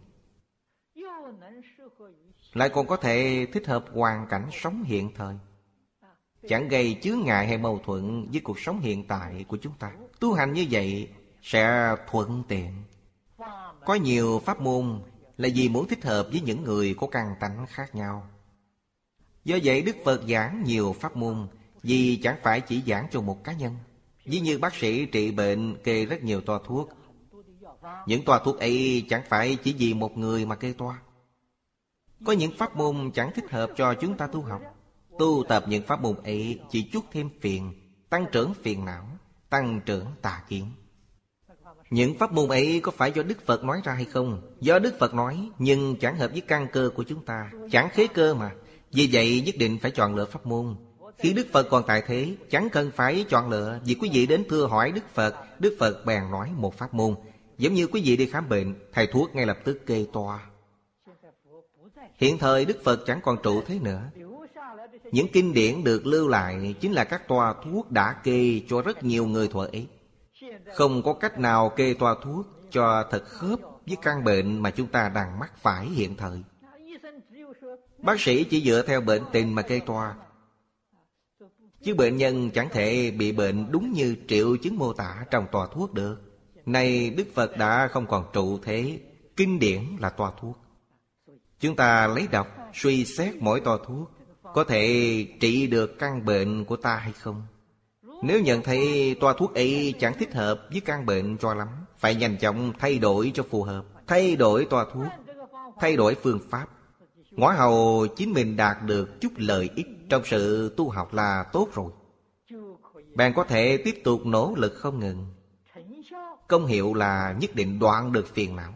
lại còn có thể thích hợp hoàn cảnh sống hiện thời, chẳng gây chướng ngại hay mâu thuẫn với cuộc sống hiện tại của chúng ta. Tu hành như vậy sẽ thuận tiện. Có nhiều pháp môn là vì muốn thích hợp với những người có căn tánh khác nhau. Do vậy Đức Phật giảng nhiều pháp môn, vì chẳng phải chỉ giảng cho một cá nhân. Ví như bác sĩ trị bệnh kê rất nhiều toa thuốc, những toa thuốc ấy chẳng phải chỉ vì một người mà kê toa. Có những pháp môn chẳng thích hợp cho chúng ta tu học. Tu tập những pháp môn ấy chỉ chuốc thêm phiền, tăng trưởng phiền não, tăng trưởng tà kiến. Những pháp môn ấy có phải do Đức Phật nói ra hay không? Do Đức Phật nói, nhưng chẳng hợp với căn cơ của chúng ta, chẳng khế cơ mà. Vì vậy nhất định phải chọn lựa pháp môn. Khi Đức Phật còn tại thế, chẳng cần phải chọn lựa. Vì quý vị đến thưa hỏi Đức Phật bèn nói một pháp môn. Giống như quý vị đi khám bệnh, thầy thuốc ngay lập tức kê toa. Hiện thời Đức Phật chẳng còn trụ thế nữa. Những kinh điển được lưu lại chính là các toa thuốc đã kê cho rất nhiều người thuở ấy. Không có cách nào kê toa thuốc cho thật khớp với căn bệnh mà chúng ta đang mắc phải hiện thời. Bác sĩ chỉ dựa theo bệnh tình mà kê toa, chứ bệnh nhân chẳng thể bị bệnh đúng như triệu chứng mô tả trong toa thuốc được. Nay Đức Phật đã không còn trụ thế, kinh điển là toa thuốc. Chúng ta lấy đọc, suy xét mỗi toa thuốc có thể trị được căn bệnh của ta hay không. Nếu nhận thấy toa thuốc ấy chẳng thích hợp với căn bệnh cho lắm, phải nhanh chóng thay đổi cho phù hợp. Thay đổi toa thuốc, thay đổi phương pháp, ngõ hầu chính mình đạt được chút lợi ích trong sự tu học là tốt rồi. Bạn có thể tiếp tục nỗ lực không ngừng. Công hiệu là nhất định đoạn được phiền não.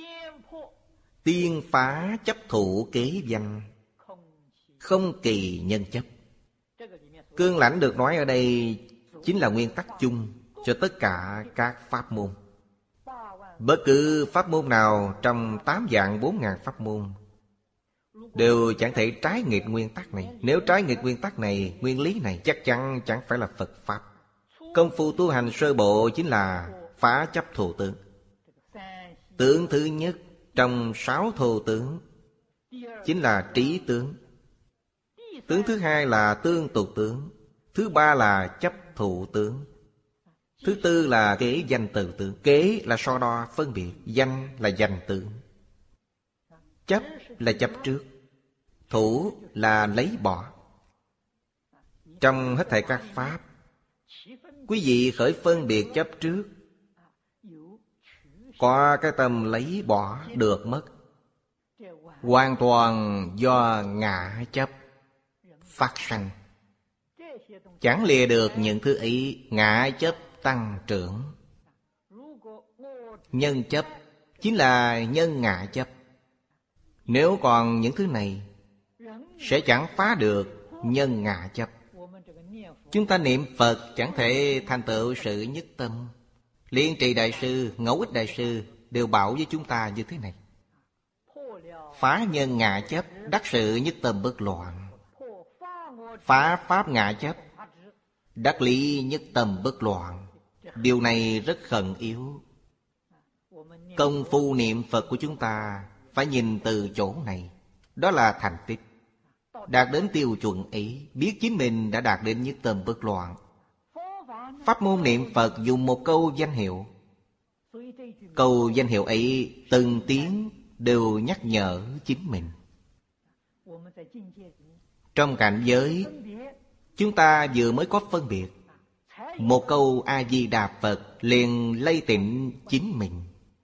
Tiên phá chấp thủ kế danh, không kỳ nhân chấp. Cương lãnh được nói ở đây chính là nguyên tắc chung cho tất cả các pháp môn. Bất cứ pháp môn nào trong 8 vạn 4 ngàn pháp môn đều chẳng thể trái nghịch nguyên tắc này. Nếu trái nghịch nguyên tắc này, nguyên lý này, chắc chắn chẳng phải là Phật Pháp. Công phu tu hành sơ bộ chính là phá chấp thủ tướng. Tướng thứ nhất trong 6 thô tướng chính là trí tướng. Tướng thứ hai là tương tục tướng. Thứ ba là chấp thụ tướng. Thứ tư là kế danh từ tướng. Kế là so đo phân biệt, danh là danh tướng. Chấp là chấp trước, thủ là lấy bỏ. Trong hết thảy các pháp, quý vị khởi phân biệt chấp trước, có cái tâm lấy bỏ được mất, hoàn toàn do ngã chấp phát sanh. Chẳng lìa được những thứ ấy, ngã chấp tăng trưởng. Nhân chấp chính là nhân ngã chấp. Nếu còn những thứ này, sẽ chẳng phá được nhân ngã chấp. Chúng ta niệm Phật chẳng thể thành tựu sự nhất tâm. Liên Trì Đại Sư, Ngẫu Ích Đại Sư đều bảo với chúng ta như thế này: phá nhân ngã chấp, đắc sự nhất tâm bất loạn. Phá pháp ngã chấp, đắc lý nhất tâm bất loạn. Điều này rất khẩn yếu. Công phu niệm Phật của chúng ta phải nhìn từ chỗ này. Đó là thành tích. Đạt đến tiêu chuẩn ấy, biết chính mình đã đạt đến nhất tâm bất loạn. Pháp môn niệm Phật dùng một câu danh hiệu. Câu danh hiệu ấy từng tiếng đều nhắc nhở chính mình. Trong cảnh giới, chúng ta vừa mới có phân biệt, một câu A-di-đà Phật liền lay tịnh chính mình.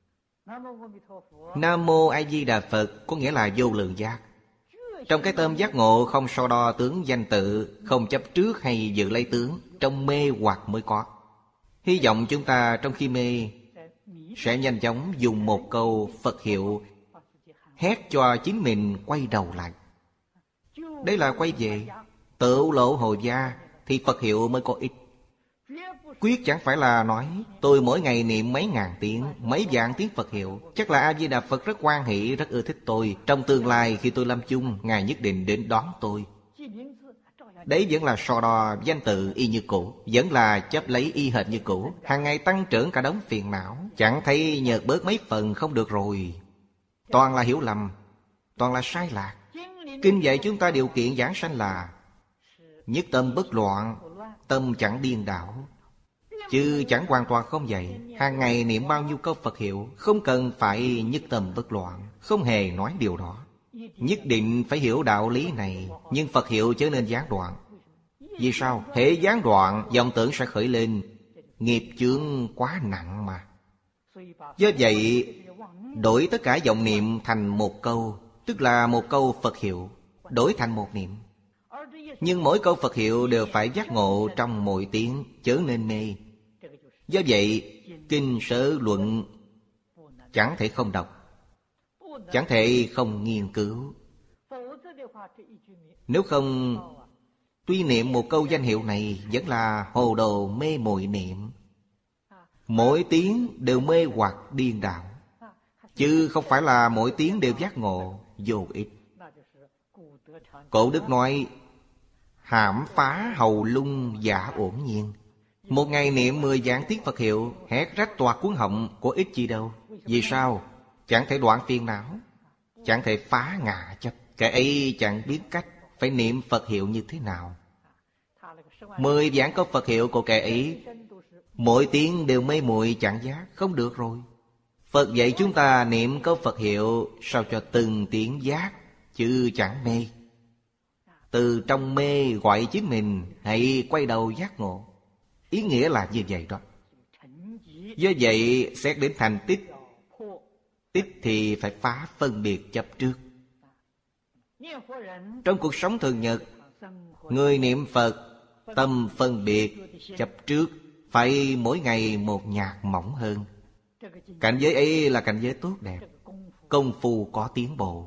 Nam Mô A Di Đà Phật có nghĩa là vô lượng giác. Trong cái tâm giác ngộ không so đo tướng danh tự, không chấp trước hay dự lấy tướng, trong mê hoặc mới có. Hy vọng chúng ta trong khi mê sẽ nhanh chóng dùng một câu Phật hiệu hét cho chính mình quay đầu lại. Đây là quay về tự lộ hồ gia thì Phật hiệu mới có ích. Quyết chẳng phải là nói tôi mỗi ngày niệm mấy ngàn tiếng, mấy vạn tiếng Phật hiệu, chắc là A-di-đà Phật rất hoan hỷ, rất ưa thích tôi. Trong tương lai khi tôi lâm chung, Ngài nhất định đến đón tôi. Đấy vẫn là so đo danh tự y như cũ, vẫn là chấp lấy y hệt như cũ. Hàng ngày tăng trưởng cả đống phiền não, chẳng thấy nhợt bớt mấy phần không được rồi. Toàn là hiểu lầm, toàn là sai lạc. Kinh dạy chúng ta điều kiện giảng sanh là nhất tâm bất loạn, tâm chẳng điên đảo. Chứ chẳng hoàn toàn không vậy. Hàng ngày niệm bao nhiêu câu Phật hiệu, không cần phải nhất tâm bất loạn, không hề nói điều đó. Nhất định phải hiểu đạo lý này, nhưng Phật hiệu chớ nên gián đoạn. Vì sao? Hễ gián đoạn, vọng tưởng sẽ khởi lên, nghiệp chướng quá nặng mà. Do vậy, đổi tất cả vọng niệm thành một câu, tức là một câu Phật hiệu, đổi thành một niệm. Nhưng mỗi câu Phật hiệu đều phải giác ngộ trong mỗi tiếng, chớ nên mê. Do vậy, kinh sở luận chẳng thể không đọc, chẳng thể không nghiên cứu. Nếu không, tuy niệm một câu danh hiệu này vẫn là hồ đồ mê muội niệm. Mỗi tiếng đều mê hoặc điên đảo, chứ không phải là mỗi tiếng đều giác ngộ, vô ích. Cổ đức nói: hãm phá hầu lung giả ổn nhiên. Một ngày niệm 10 vạn tiếng Phật hiệu, hét rách toạc cuống họng, có ích gì đâu. Vì sao? Chẳng thể đoạn phiền não, chẳng thể phá ngã chấp. Kẻ ấy chẳng biết cách phải niệm Phật hiệu như thế nào. 10 vạn câu Phật hiệu của kẻ ấy, mỗi tiếng đều mê muội chẳng giác, không được rồi. Phật dạy chúng ta niệm câu Phật hiệu sao cho từng tiếng giác, chứ chẳng mê. Từ trong mê gọi chính mình, hãy quay đầu giác ngộ. Ý nghĩa là như vậy đó. Do vậy, xét đến thành tích, tích thì phải phá phân biệt chấp trước. Trong cuộc sống thường nhật, người niệm Phật, tâm phân biệt chấp trước phải mỗi ngày một nhạt mỏng hơn. Cảnh giới ấy là cảnh giới tốt đẹp, công phu có tiến bộ.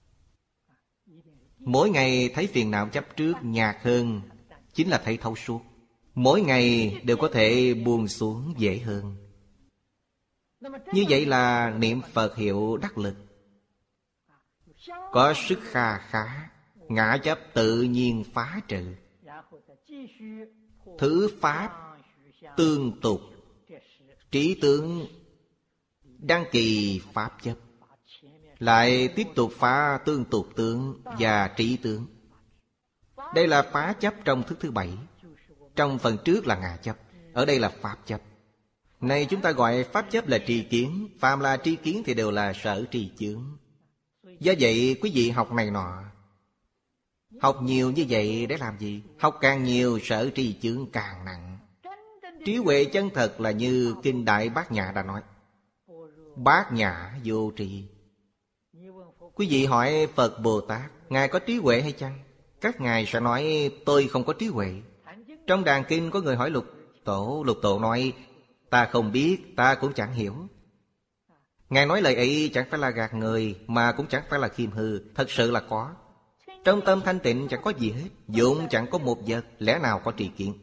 Mỗi ngày thấy phiền não chấp trước nhạt hơn, chính là thấy thấu suốt. Mỗi ngày đều có thể buông xuống dễ hơn. Như vậy là niệm Phật hiệu đắc lực, có sức kha khá, ngã chấp tự nhiên phá trừ. Thứ pháp tương tục, trí tướng đăng kỳ pháp chấp. lại tiếp tục phá tương tục tướng và trí tướng. Đây là phá chấp trong thức thứ 7. Trong phần trước là ngã chấp, ở đây là pháp chấp. Này chúng ta gọi pháp chấp là tri kiến. Phàm là tri kiến thì đều là sở tri chướng. Do vậy quý vị học này nọ, học nhiều như vậy để làm gì? Học càng nhiều sở tri chướng càng nặng. Trí huệ chân thật là như Kinh Đại Bát Nhã đã nói, bát nhã vô tri. Quý vị hỏi Phật Bồ Tát, Ngài có trí huệ hay chăng? Các ngài sẽ nói tôi không có trí huệ. Trong đàn kinh có người hỏi Lục Tổ, Lục Tổ nói ta không biết, ta cũng chẳng hiểu. Ngài nói lời ấy chẳng phải là gạt người, mà cũng chẳng phải là khiêm hư, thật sự là có. Trong tâm thanh tịnh chẳng có gì hết, vốn chẳng có một vật, lẽ nào có tri kiến?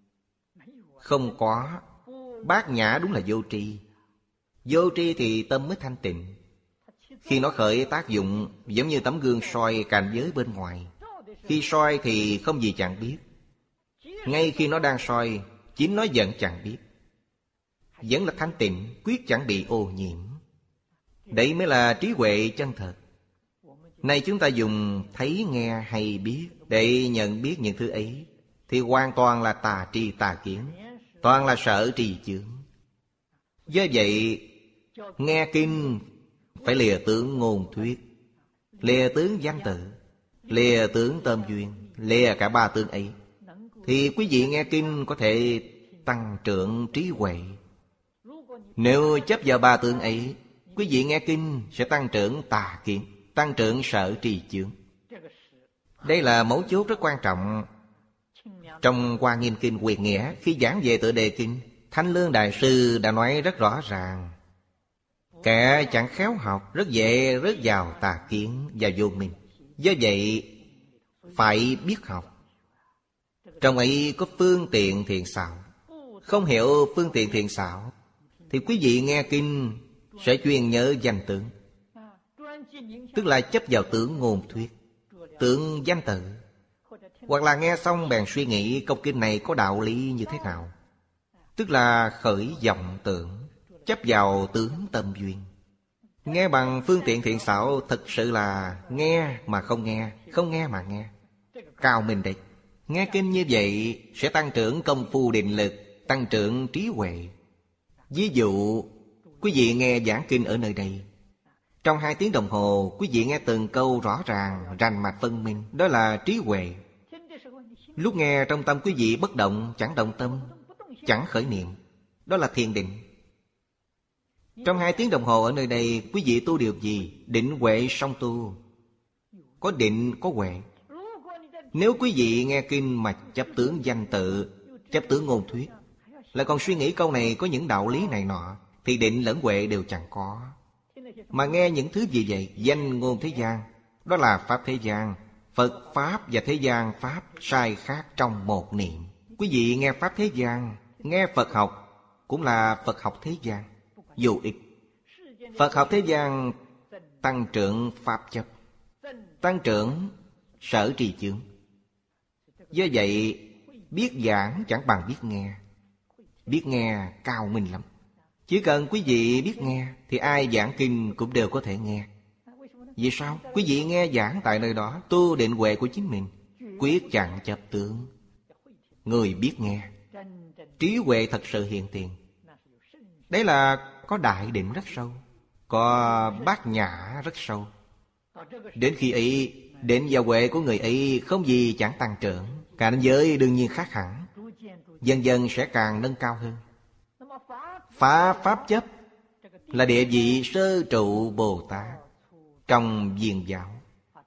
Không có. Bát nhã đúng là vô tri. Vô tri thì tâm mới thanh tịnh. Khi nó khởi tác dụng, giống như tấm gương soi cảnh giới bên ngoài. Khi soi thì không gì chẳng biết. Ngay khi nó đang soi, chính nó vẫn chẳng biết. Vẫn là thanh tịnh, quyết chẳng bị ô nhiễm. Đấy mới là trí huệ chân thật. Nay chúng ta dùng thấy, nghe hay biết để nhận biết những thứ ấy, thì hoàn toàn là tà tri tà kiến, toàn là sở trì chướng. Do vậy, nghe kinh phải lìa tướng ngôn thuyết, lìa tướng danh tự, lìa tướng tâm duyên, lìa cả ba tướng ấy, thì quý vị nghe kinh có thể tăng trưởng trí huệ. Nếu chấp vào ba tướng ấy, quý vị nghe kinh sẽ tăng trưởng tà kiến, tăng trưởng sở trì chướng. Đây là mấu chốt rất quan trọng. Trong Hoa Nghiêm Kinh Quyền Nghĩa, khi giảng về tựa đề kinh, Thanh Lương Đại Sư đã nói rất rõ ràng. Kẻ chẳng khéo học rất dễ rớt vào tà kiến và vô minh. Do vậy phải biết học. Trong ấy có phương tiện thiện xảo. Không hiểu phương tiện thiện xảo thì quý vị nghe kinh sẽ chuyên nhớ danh tướng, tức là chấp vào tướng ngôn thuyết, tướng danh tự. Hoặc là nghe xong bèn suy nghĩ câu kinh này có đạo lý như thế nào, tức là khởi vọng tưởng, chấp vào tướng tâm duyên. Nghe bằng phương tiện thiện xảo thực sự là nghe mà không nghe, không nghe mà nghe. Cao minh đấy. Nghe kinh như vậy sẽ tăng trưởng công phu định lực, tăng trưởng trí huệ. Ví dụ, quý vị nghe giảng kinh ở nơi đây, trong 2 tiếng đồng hồ, quý vị nghe từng câu rõ ràng, rành mạch phân minh, đó là trí huệ. Lúc nghe trong tâm quý vị bất động, chẳng động tâm, chẳng khởi niệm, đó là thiền định. Trong 2 tiếng đồng hồ ở nơi đây, quý vị tu điều gì? Định huệ song tu. Có định, có huệ. Nếu quý vị nghe kinh mà chấp tướng danh tự, chấp tướng ngôn thuyết, lại còn suy nghĩ câu này có những đạo lý này nọ, thì định lẫn huệ đều chẳng có. Mà nghe những thứ gì vậy? Danh ngôn thế gian, đó là pháp thế gian. Phật Pháp và thế gian Pháp sai khác trong một niệm. Quý vị nghe Pháp thế gian, nghe Phật học cũng là Phật học thế gian, vô ích. Phật học thế gian tăng trưởng Pháp chấp, tăng trưởng sở trì chướng. Do vậy biết giảng chẳng bằng biết nghe. Biết nghe cao minh lắm. Chỉ cần quý vị biết nghe thì ai giảng kinh cũng đều có thể nghe. Vì sao? Quý vị nghe giảng tại nơi đó, tu định huệ của chính mình, quyết chẳng chấp tướng. Người biết nghe, trí huệ thật sự hiện tiền. Đấy là có đại định rất sâu, có bát nhã rất sâu. Đến khi ấy, định và huệ của người ấy không gì chẳng tăng trưởng. Cảnh giới đương nhiên khác hẳn, dần dần sẽ càng nâng cao hơn. Phá pháp chấp là địa vị sơ trụ Bồ Tát trong viên giáo,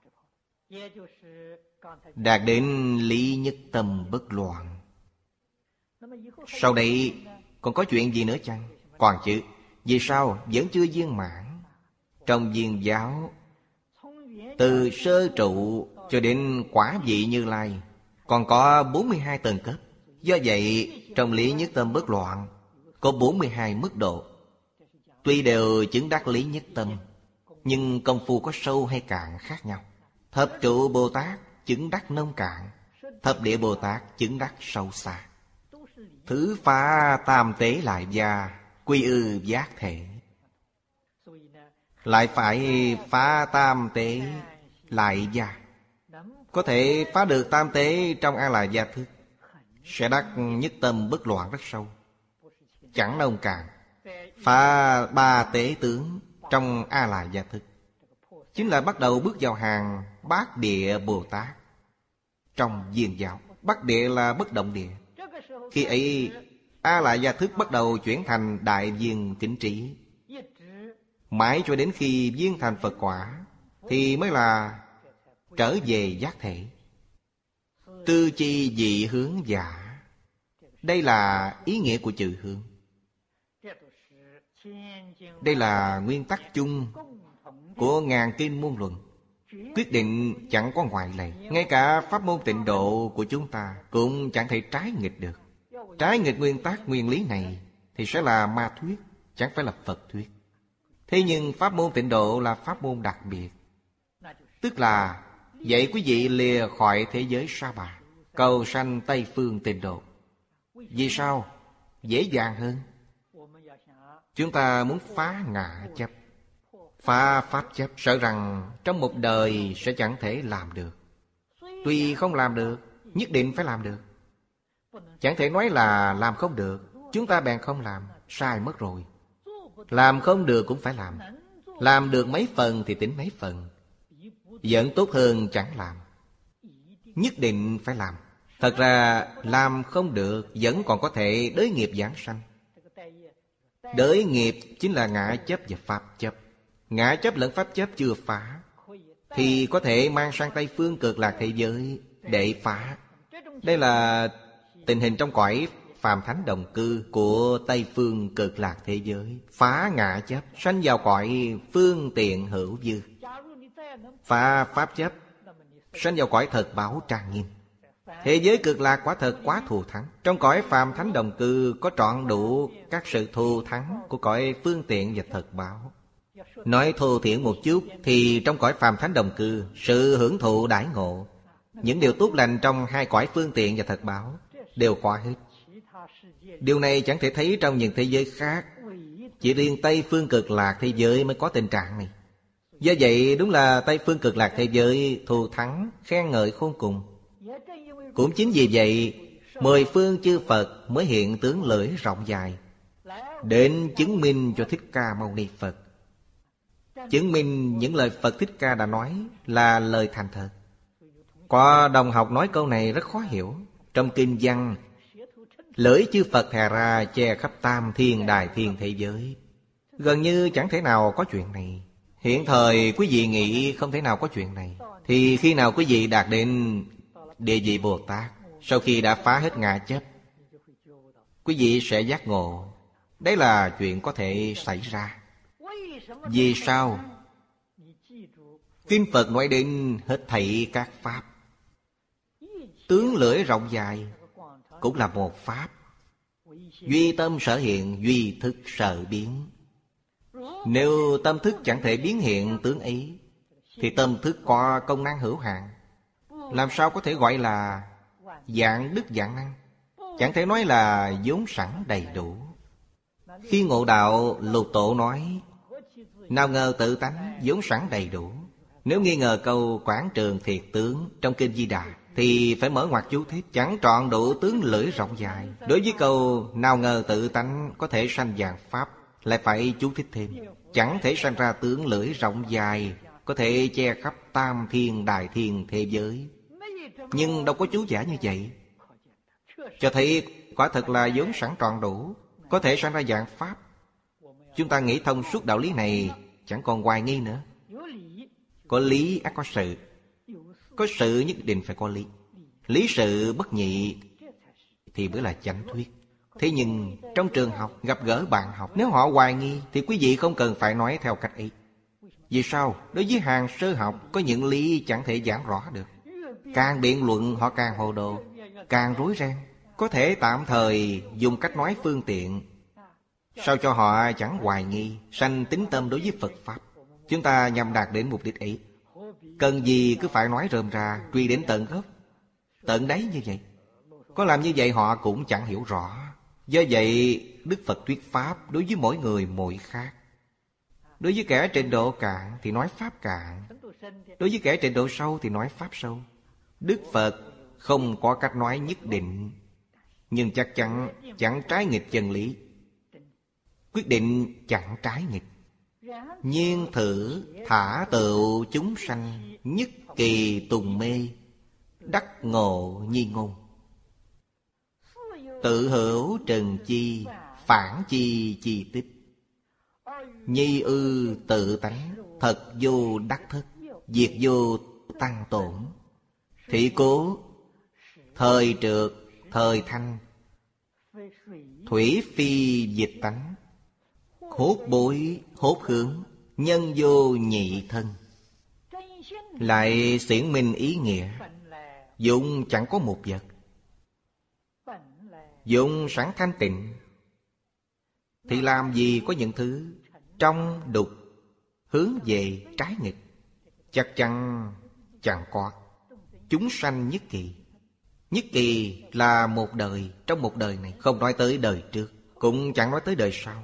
đạt đến lý nhất tâm bất loạn. Sau đây còn có chuyện gì nữa chăng? Còn chứ. Vì sao? Vẫn chưa viên mãn. Trong viên giáo, từ sơ trụ cho đến quả vị Như Lai, còn có 42 tầng cấp. Do vậy trong lý nhất tâm bất loạn có 42 mức độ. Tuy đều chứng đắc lý nhất tâm, nhưng công phu có sâu hay cạn khác nhau. Thập trụ Bồ Tát chứng đắc nông cạn, thập địa Bồ Tát chứng đắc sâu xa. Thứ phá tam tế lại gia, quy ư giác thể. lại phải phá tam tế lại gia. Có thể phá được tam tế trong A La Gia Thức, sẽ đắc nhất tâm bất loạn rất sâu. Chẳng nông cạn phá ba tế tướng trong A La Gia Thức, chính là bắt đầu bước vào hàng Bát Địa Bồ Tát. Trong Viên Giáo, Bát Địa là bất động địa. Khi ấy A La Gia Thức bắt đầu chuyển thành đại viên kính trí, mãi cho đến khi viên thành Phật quả thì mới là trở về giác thể. Tư chi dị hướng giả, đây là ý nghĩa của chữ hướng. Đây là nguyên tắc chung của ngàn kinh muôn luận, quyết định chẳng có ngoại lệ. Ngay cả pháp môn Tịnh Độ của chúng ta cũng chẳng thể trái nghịch được. Trái nghịch nguyên tắc nguyên lý này thì sẽ là ma thuyết, chẳng phải là Phật thuyết. Thế nhưng pháp môn Tịnh Độ là pháp môn đặc biệt, tức là dạy quý vị lìa khỏi thế giới sa bà, cầu sanh Tây Phương Tịnh Độ. Vì sao? Dễ dàng hơn. Chúng ta muốn phá ngã chấp, phá pháp chấp, sợ rằng trong một đời sẽ chẳng thể làm được. Tuy không làm được, nhất định phải làm được. Chẳng thể nói là làm không được, chúng ta bèn không làm, sai mất rồi. Làm không được cũng phải làm. Làm được mấy phần thì tính mấy phần, vẫn tốt hơn chẳng làm. Nhất định phải làm. Thật ra làm không được vẫn còn có thể đới nghiệp giảng sanh. Đới nghiệp chính là ngã chấp và pháp chấp. Ngã chấp lẫn pháp chấp chưa phá thì có thể mang sang Tây Phương Cực Lạc thế giới để phá. Đây là tình hình trong cõi phàm thánh đồng cư của Tây Phương Cực Lạc thế giới. Phá ngã chấp, sanh vào cõi phương tiện hữu dư. Phá pháp chấp, sanh vào cõi thật bảo trang nghiêm. Thế giới Cực Lạc quả thật quá thù thắng. Trong cõi phàm thánh đồng cư có trọn đủ các sự thù thắng của cõi phương tiện và thật báo. Nói thô thiển một chút thì trong cõi phàm thánh đồng cư, sự hưởng thụ đãi ngộ, những điều tốt lành trong hai cõi phương tiện và thật báo đều có hết. Điều này chẳng thể thấy trong những thế giới khác, chỉ riêng Tây Phương Cực Lạc thế giới mới có tình trạng này. Do vậy đúng là Tây Phương Cực Lạc thế giới thù thắng, khen ngợi khôn cùng. Cũng chính vì vậy, mười phương chư Phật mới hiện tướng lưỡi rộng dài, đến chứng minh cho Thích Ca Mâu Ni Phật. Chứng minh những lời Phật Thích Ca đã nói là lời thành thật. Có đồng học nói câu này rất khó hiểu. Trong kinh văn, lưỡi chư Phật thè ra che khắp tam thiên đài thiên thế giới. Gần như chẳng thể nào có chuyện này. Hiện thời quý vị nghĩ không thể nào có chuyện này, thì khi nào quý vị đạt đến địa vị Bồ Tát, sau khi đã phá hết ngã chấp, quý vị sẽ giác ngộ. Đấy là chuyện có thể xảy ra. Vì sao? Kinh Phật nói đến hết thảy các pháp. Tướng lưỡi rộng dài cũng là một pháp. Duy tâm sở hiện, duy thức sở biến. Nếu tâm thức chẳng thể biến hiện tướng ấy, thì tâm thức có công năng hữu hạn, làm sao có thể gọi là dạng đức dạng năng? Chẳng thể nói là vốn sẵn đầy đủ. Khi ngộ đạo, Lục Tổ nói nào ngờ tự tánh vốn sẵn đầy đủ. Nếu nghi ngờ câu Quảng Trường Thiệt Tướng trong Kinh Di Đà thì phải mở ngoặc chú thích, chẳng trọn đủ tướng lưỡi rộng dài. Đối với câu nào ngờ tự tánh có thể sanh vạn pháp, lại phải chú thích thêm, chẳng thể sanh ra tướng lưỡi rộng dài có thể che khắp tam thiên đại thiên thế giới. Nhưng đâu có chú giải như vậy, cho thấy quả thật là vốn sẵn trọn đủ, có thể sanh ra vạn pháp. Chúng ta nghĩ thông suốt đạo lý này, chẳng còn hoài nghi nữa. Có lý ắt có sự, có sự nhất định phải có lý. Lý sự bất nhị thì mới là chánh thuyết. Thế nhưng trong trường học gặp gỡ bạn học, nếu họ hoài nghi thì quý vị không cần phải nói theo cách ấy. Vì sao? Đối với hàng sơ học có những lý chẳng thể giảng rõ được. Càng biện luận họ càng hồ đồ, càng rối ren. Có thể tạm thời dùng cách nói phương tiện, sao cho họ chẳng hoài nghi, sanh tín tâm đối với Phật Pháp. Chúng ta nhằm đạt đến mục đích ấy, cần gì cứ phải nói rơm ra, truy đến tận gốc, tận đáy như vậy. Có làm như vậy họ cũng chẳng hiểu rõ. Do vậy Đức Phật thuyết Pháp đối với mỗi người mỗi khác. Đối với kẻ trình độ cạn thì nói pháp cạn, đối với kẻ trình độ sâu thì nói pháp sâu. Đức Phật không có cách nói nhất định, nhưng chắc chắn chẳng trái nghịch chân lý. Quyết định chẳng trái nghịch. Nhiên thử thả tựu chúng sanh, nhất kỳ tùng mê, đắc ngộ nhi ngôn. Tự hữu trần chi, phản chi chi tích. Nhi ư tự tánh, thật vô đắc thất, diệt vô tăng tổn. Thị cố, thời trượt, thời thanh, thủy phi dịch tánh. Hốt bối, hốt hướng, nhân vô nhị thân. Lại xiển minh ý nghĩa, dụng chẳng có một vật. Dụng sẵn thanh tịnh, thì làm gì có những thứ trong đục, hướng về trái nghịch. Chắc chắn chẳng có. Chúng sanh nhất kỳ. Nhất kỳ là một đời, trong một đời này. Không nói tới đời trước, cũng chẳng nói tới đời sau,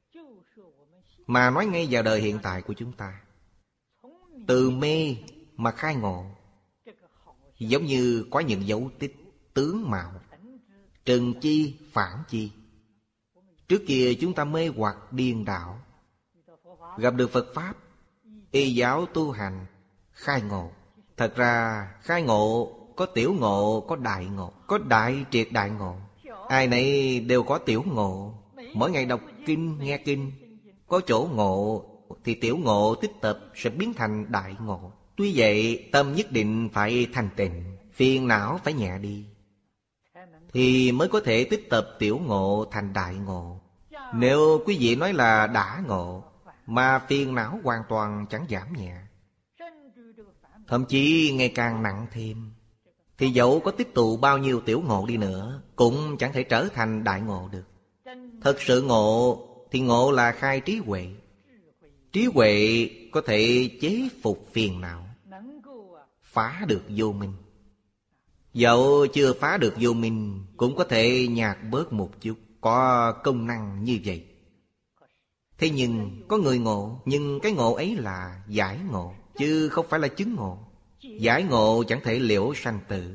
mà nói ngay vào đời hiện tại của chúng ta. Từ mê mà khai ngộ, giống như có những dấu tích, tướng mạo, trần chi, phản chi. Trước kia chúng ta mê hoặc điên đảo, gặp được Phật Pháp, y giáo tu hành, khai ngộ. Thật ra khai ngộ có tiểu ngộ, có đại ngộ, có đại triệt đại ngộ. Ai nấy đều có tiểu ngộ. Mỗi ngày đọc kinh, nghe kinh, có chỗ ngộ thì tiểu ngộ tích tập sẽ biến thành đại ngộ. Tuy vậy tâm nhất định phải thanh tịnh, phiền não phải nhẹ đi, thì mới có thể tích tập tiểu ngộ thành đại ngộ. Nếu quý vị nói là đã ngộ, mà phiền não hoàn toàn chẳng giảm nhẹ, thậm chí ngày càng nặng thêm, thì dẫu có tích tụ bao nhiêu tiểu ngộ đi nữa, cũng chẳng thể trở thành đại ngộ được. Thật sự ngộ thì ngộ là khai trí huệ. Trí huệ có thể chế phục phiền não, phá được vô minh. Dẫu chưa phá được vô minh, cũng có thể nhạt bớt một chút, có công năng như vậy. Thế nhưng có người ngộ, nhưng cái ngộ ấy là giải ngộ, chứ không phải là chứng ngộ. Giải ngộ chẳng thể liễu sanh tử,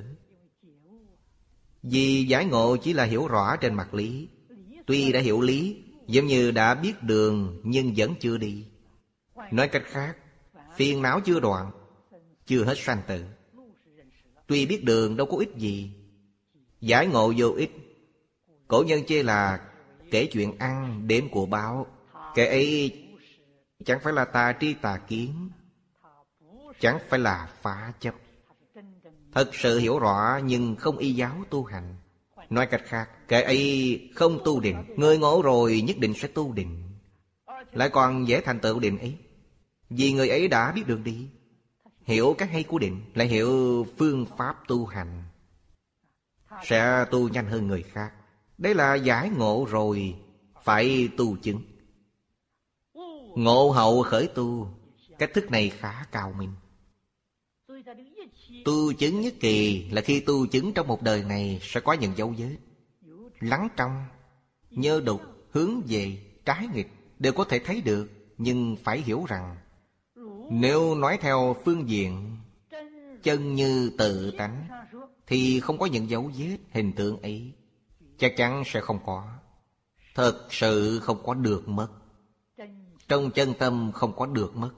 vì giải ngộ chỉ là hiểu rõ trên mặt lý. Tuy đã hiểu lý, giống như đã biết đường, nhưng vẫn chưa đi. Nói cách khác, phiền não chưa đoạn, chưa hết sanh tử. Tuy biết đường đâu có ích gì, giải ngộ vô ích. Cổ nhân chê là kể chuyện ăn đếm của báo. Kẻ ấy chẳng phải là tà tri tà kiến, chẳng phải là phá chấp. Thật sự hiểu rõ nhưng không y giáo tu hành. Nói cách khác, kẻ ấy không tu định. Người ngộ rồi nhất định sẽ tu định, lại còn dễ thành tựu định ấy, vì người ấy đã biết đường đi, hiểu các hay của định, lại hiểu phương pháp tu hành, sẽ tu nhanh hơn người khác. Đấy là giải ngộ rồi, phải tu chứng. Ngộ hậu khởi tu, cách thức này khá cao minh. Tu chứng nhất kỳ là khi tu chứng trong một đời này sẽ có những dấu vết, lắng trong, nhơ đục, hướng về, trái nghịch đều có thể thấy được. Nhưng phải hiểu rằng, nếu nói theo phương diện chân như tự tánh, thì không có những dấu vết hình tượng ấy. Chắc chắn sẽ không có. Thật sự không có được mất. Trong chân tâm không có được mất.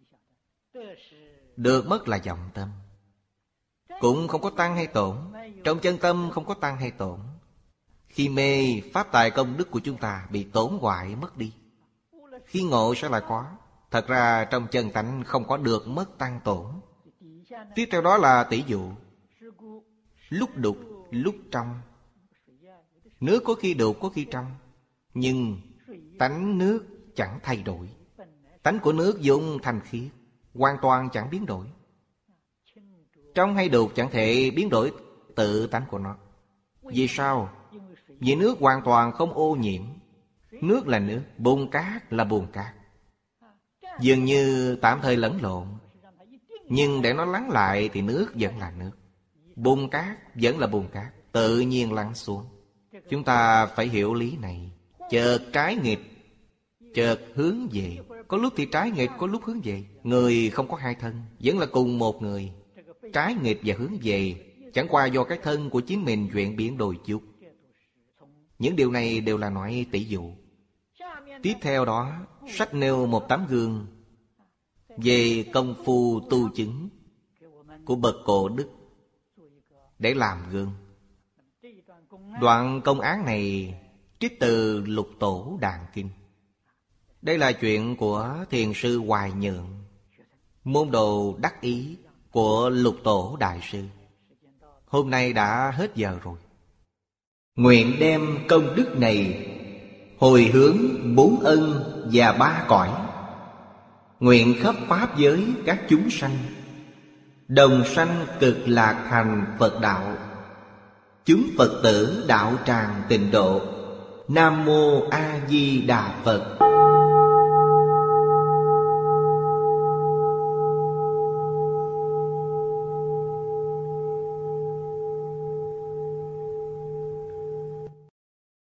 Được mất là vọng tâm, cũng không có tăng hay tổn. Trong chân tâm không có tăng hay tổn. Khi mê, pháp tài công đức của chúng ta bị tổn hoại mất đi. Khi ngộ sẽ lại có. Thật ra trong chân tánh không có được mất tăng tổn. Tiếp theo đó là tỷ dụ. Lúc đục, lúc trong. Nước có khi đục, có khi trong, nhưng tánh nước chẳng thay đổi. Tánh của nước vốn thanh khiết, hoàn toàn chẳng biến đổi. Trong hay đục chẳng thể biến đổi tự tánh của nó. Vì sao? Vì nước hoàn toàn không ô nhiễm. Nước là nước, bùn cát là bùn cát. Dường như tạm thời lẫn lộn, nhưng để nó lắng lại thì nước vẫn là nước, bùn cát vẫn là bùn cát, tự nhiên lắng xuống. Chúng ta phải hiểu lý này. Chợt trái nghịch, chợt hướng về. Có lúc thì trái nghịch, có lúc hướng về. Người không có hai thân, vẫn là cùng một người. Trái nghịch và hướng về chẳng qua do cái thân của chính mình chuyển biến đôi chút. Những điều này đều là nói tỷ dụ. Tiếp theo đó, sách nêu một tấm gương về công phu tu chứng của bậc cổ đức để làm gương. Đoạn công án này trích từ Lục Tổ Đàn Kinh. Đây là chuyện của Thiền sư Hoài Nhượng, môn đồ đắc ý của Lục Tổ Đại Sư. Hôm nay đã hết giờ rồi. Nguyện đem công đức này hồi hướng 4 ân và 3 cõi, nguyện khắp pháp giới các chúng sanh đồng sanh cực lạc thành Phật đạo. Chúng Phật tử đạo tràng tịnh độ. Nam Mô A Di Đà Phật.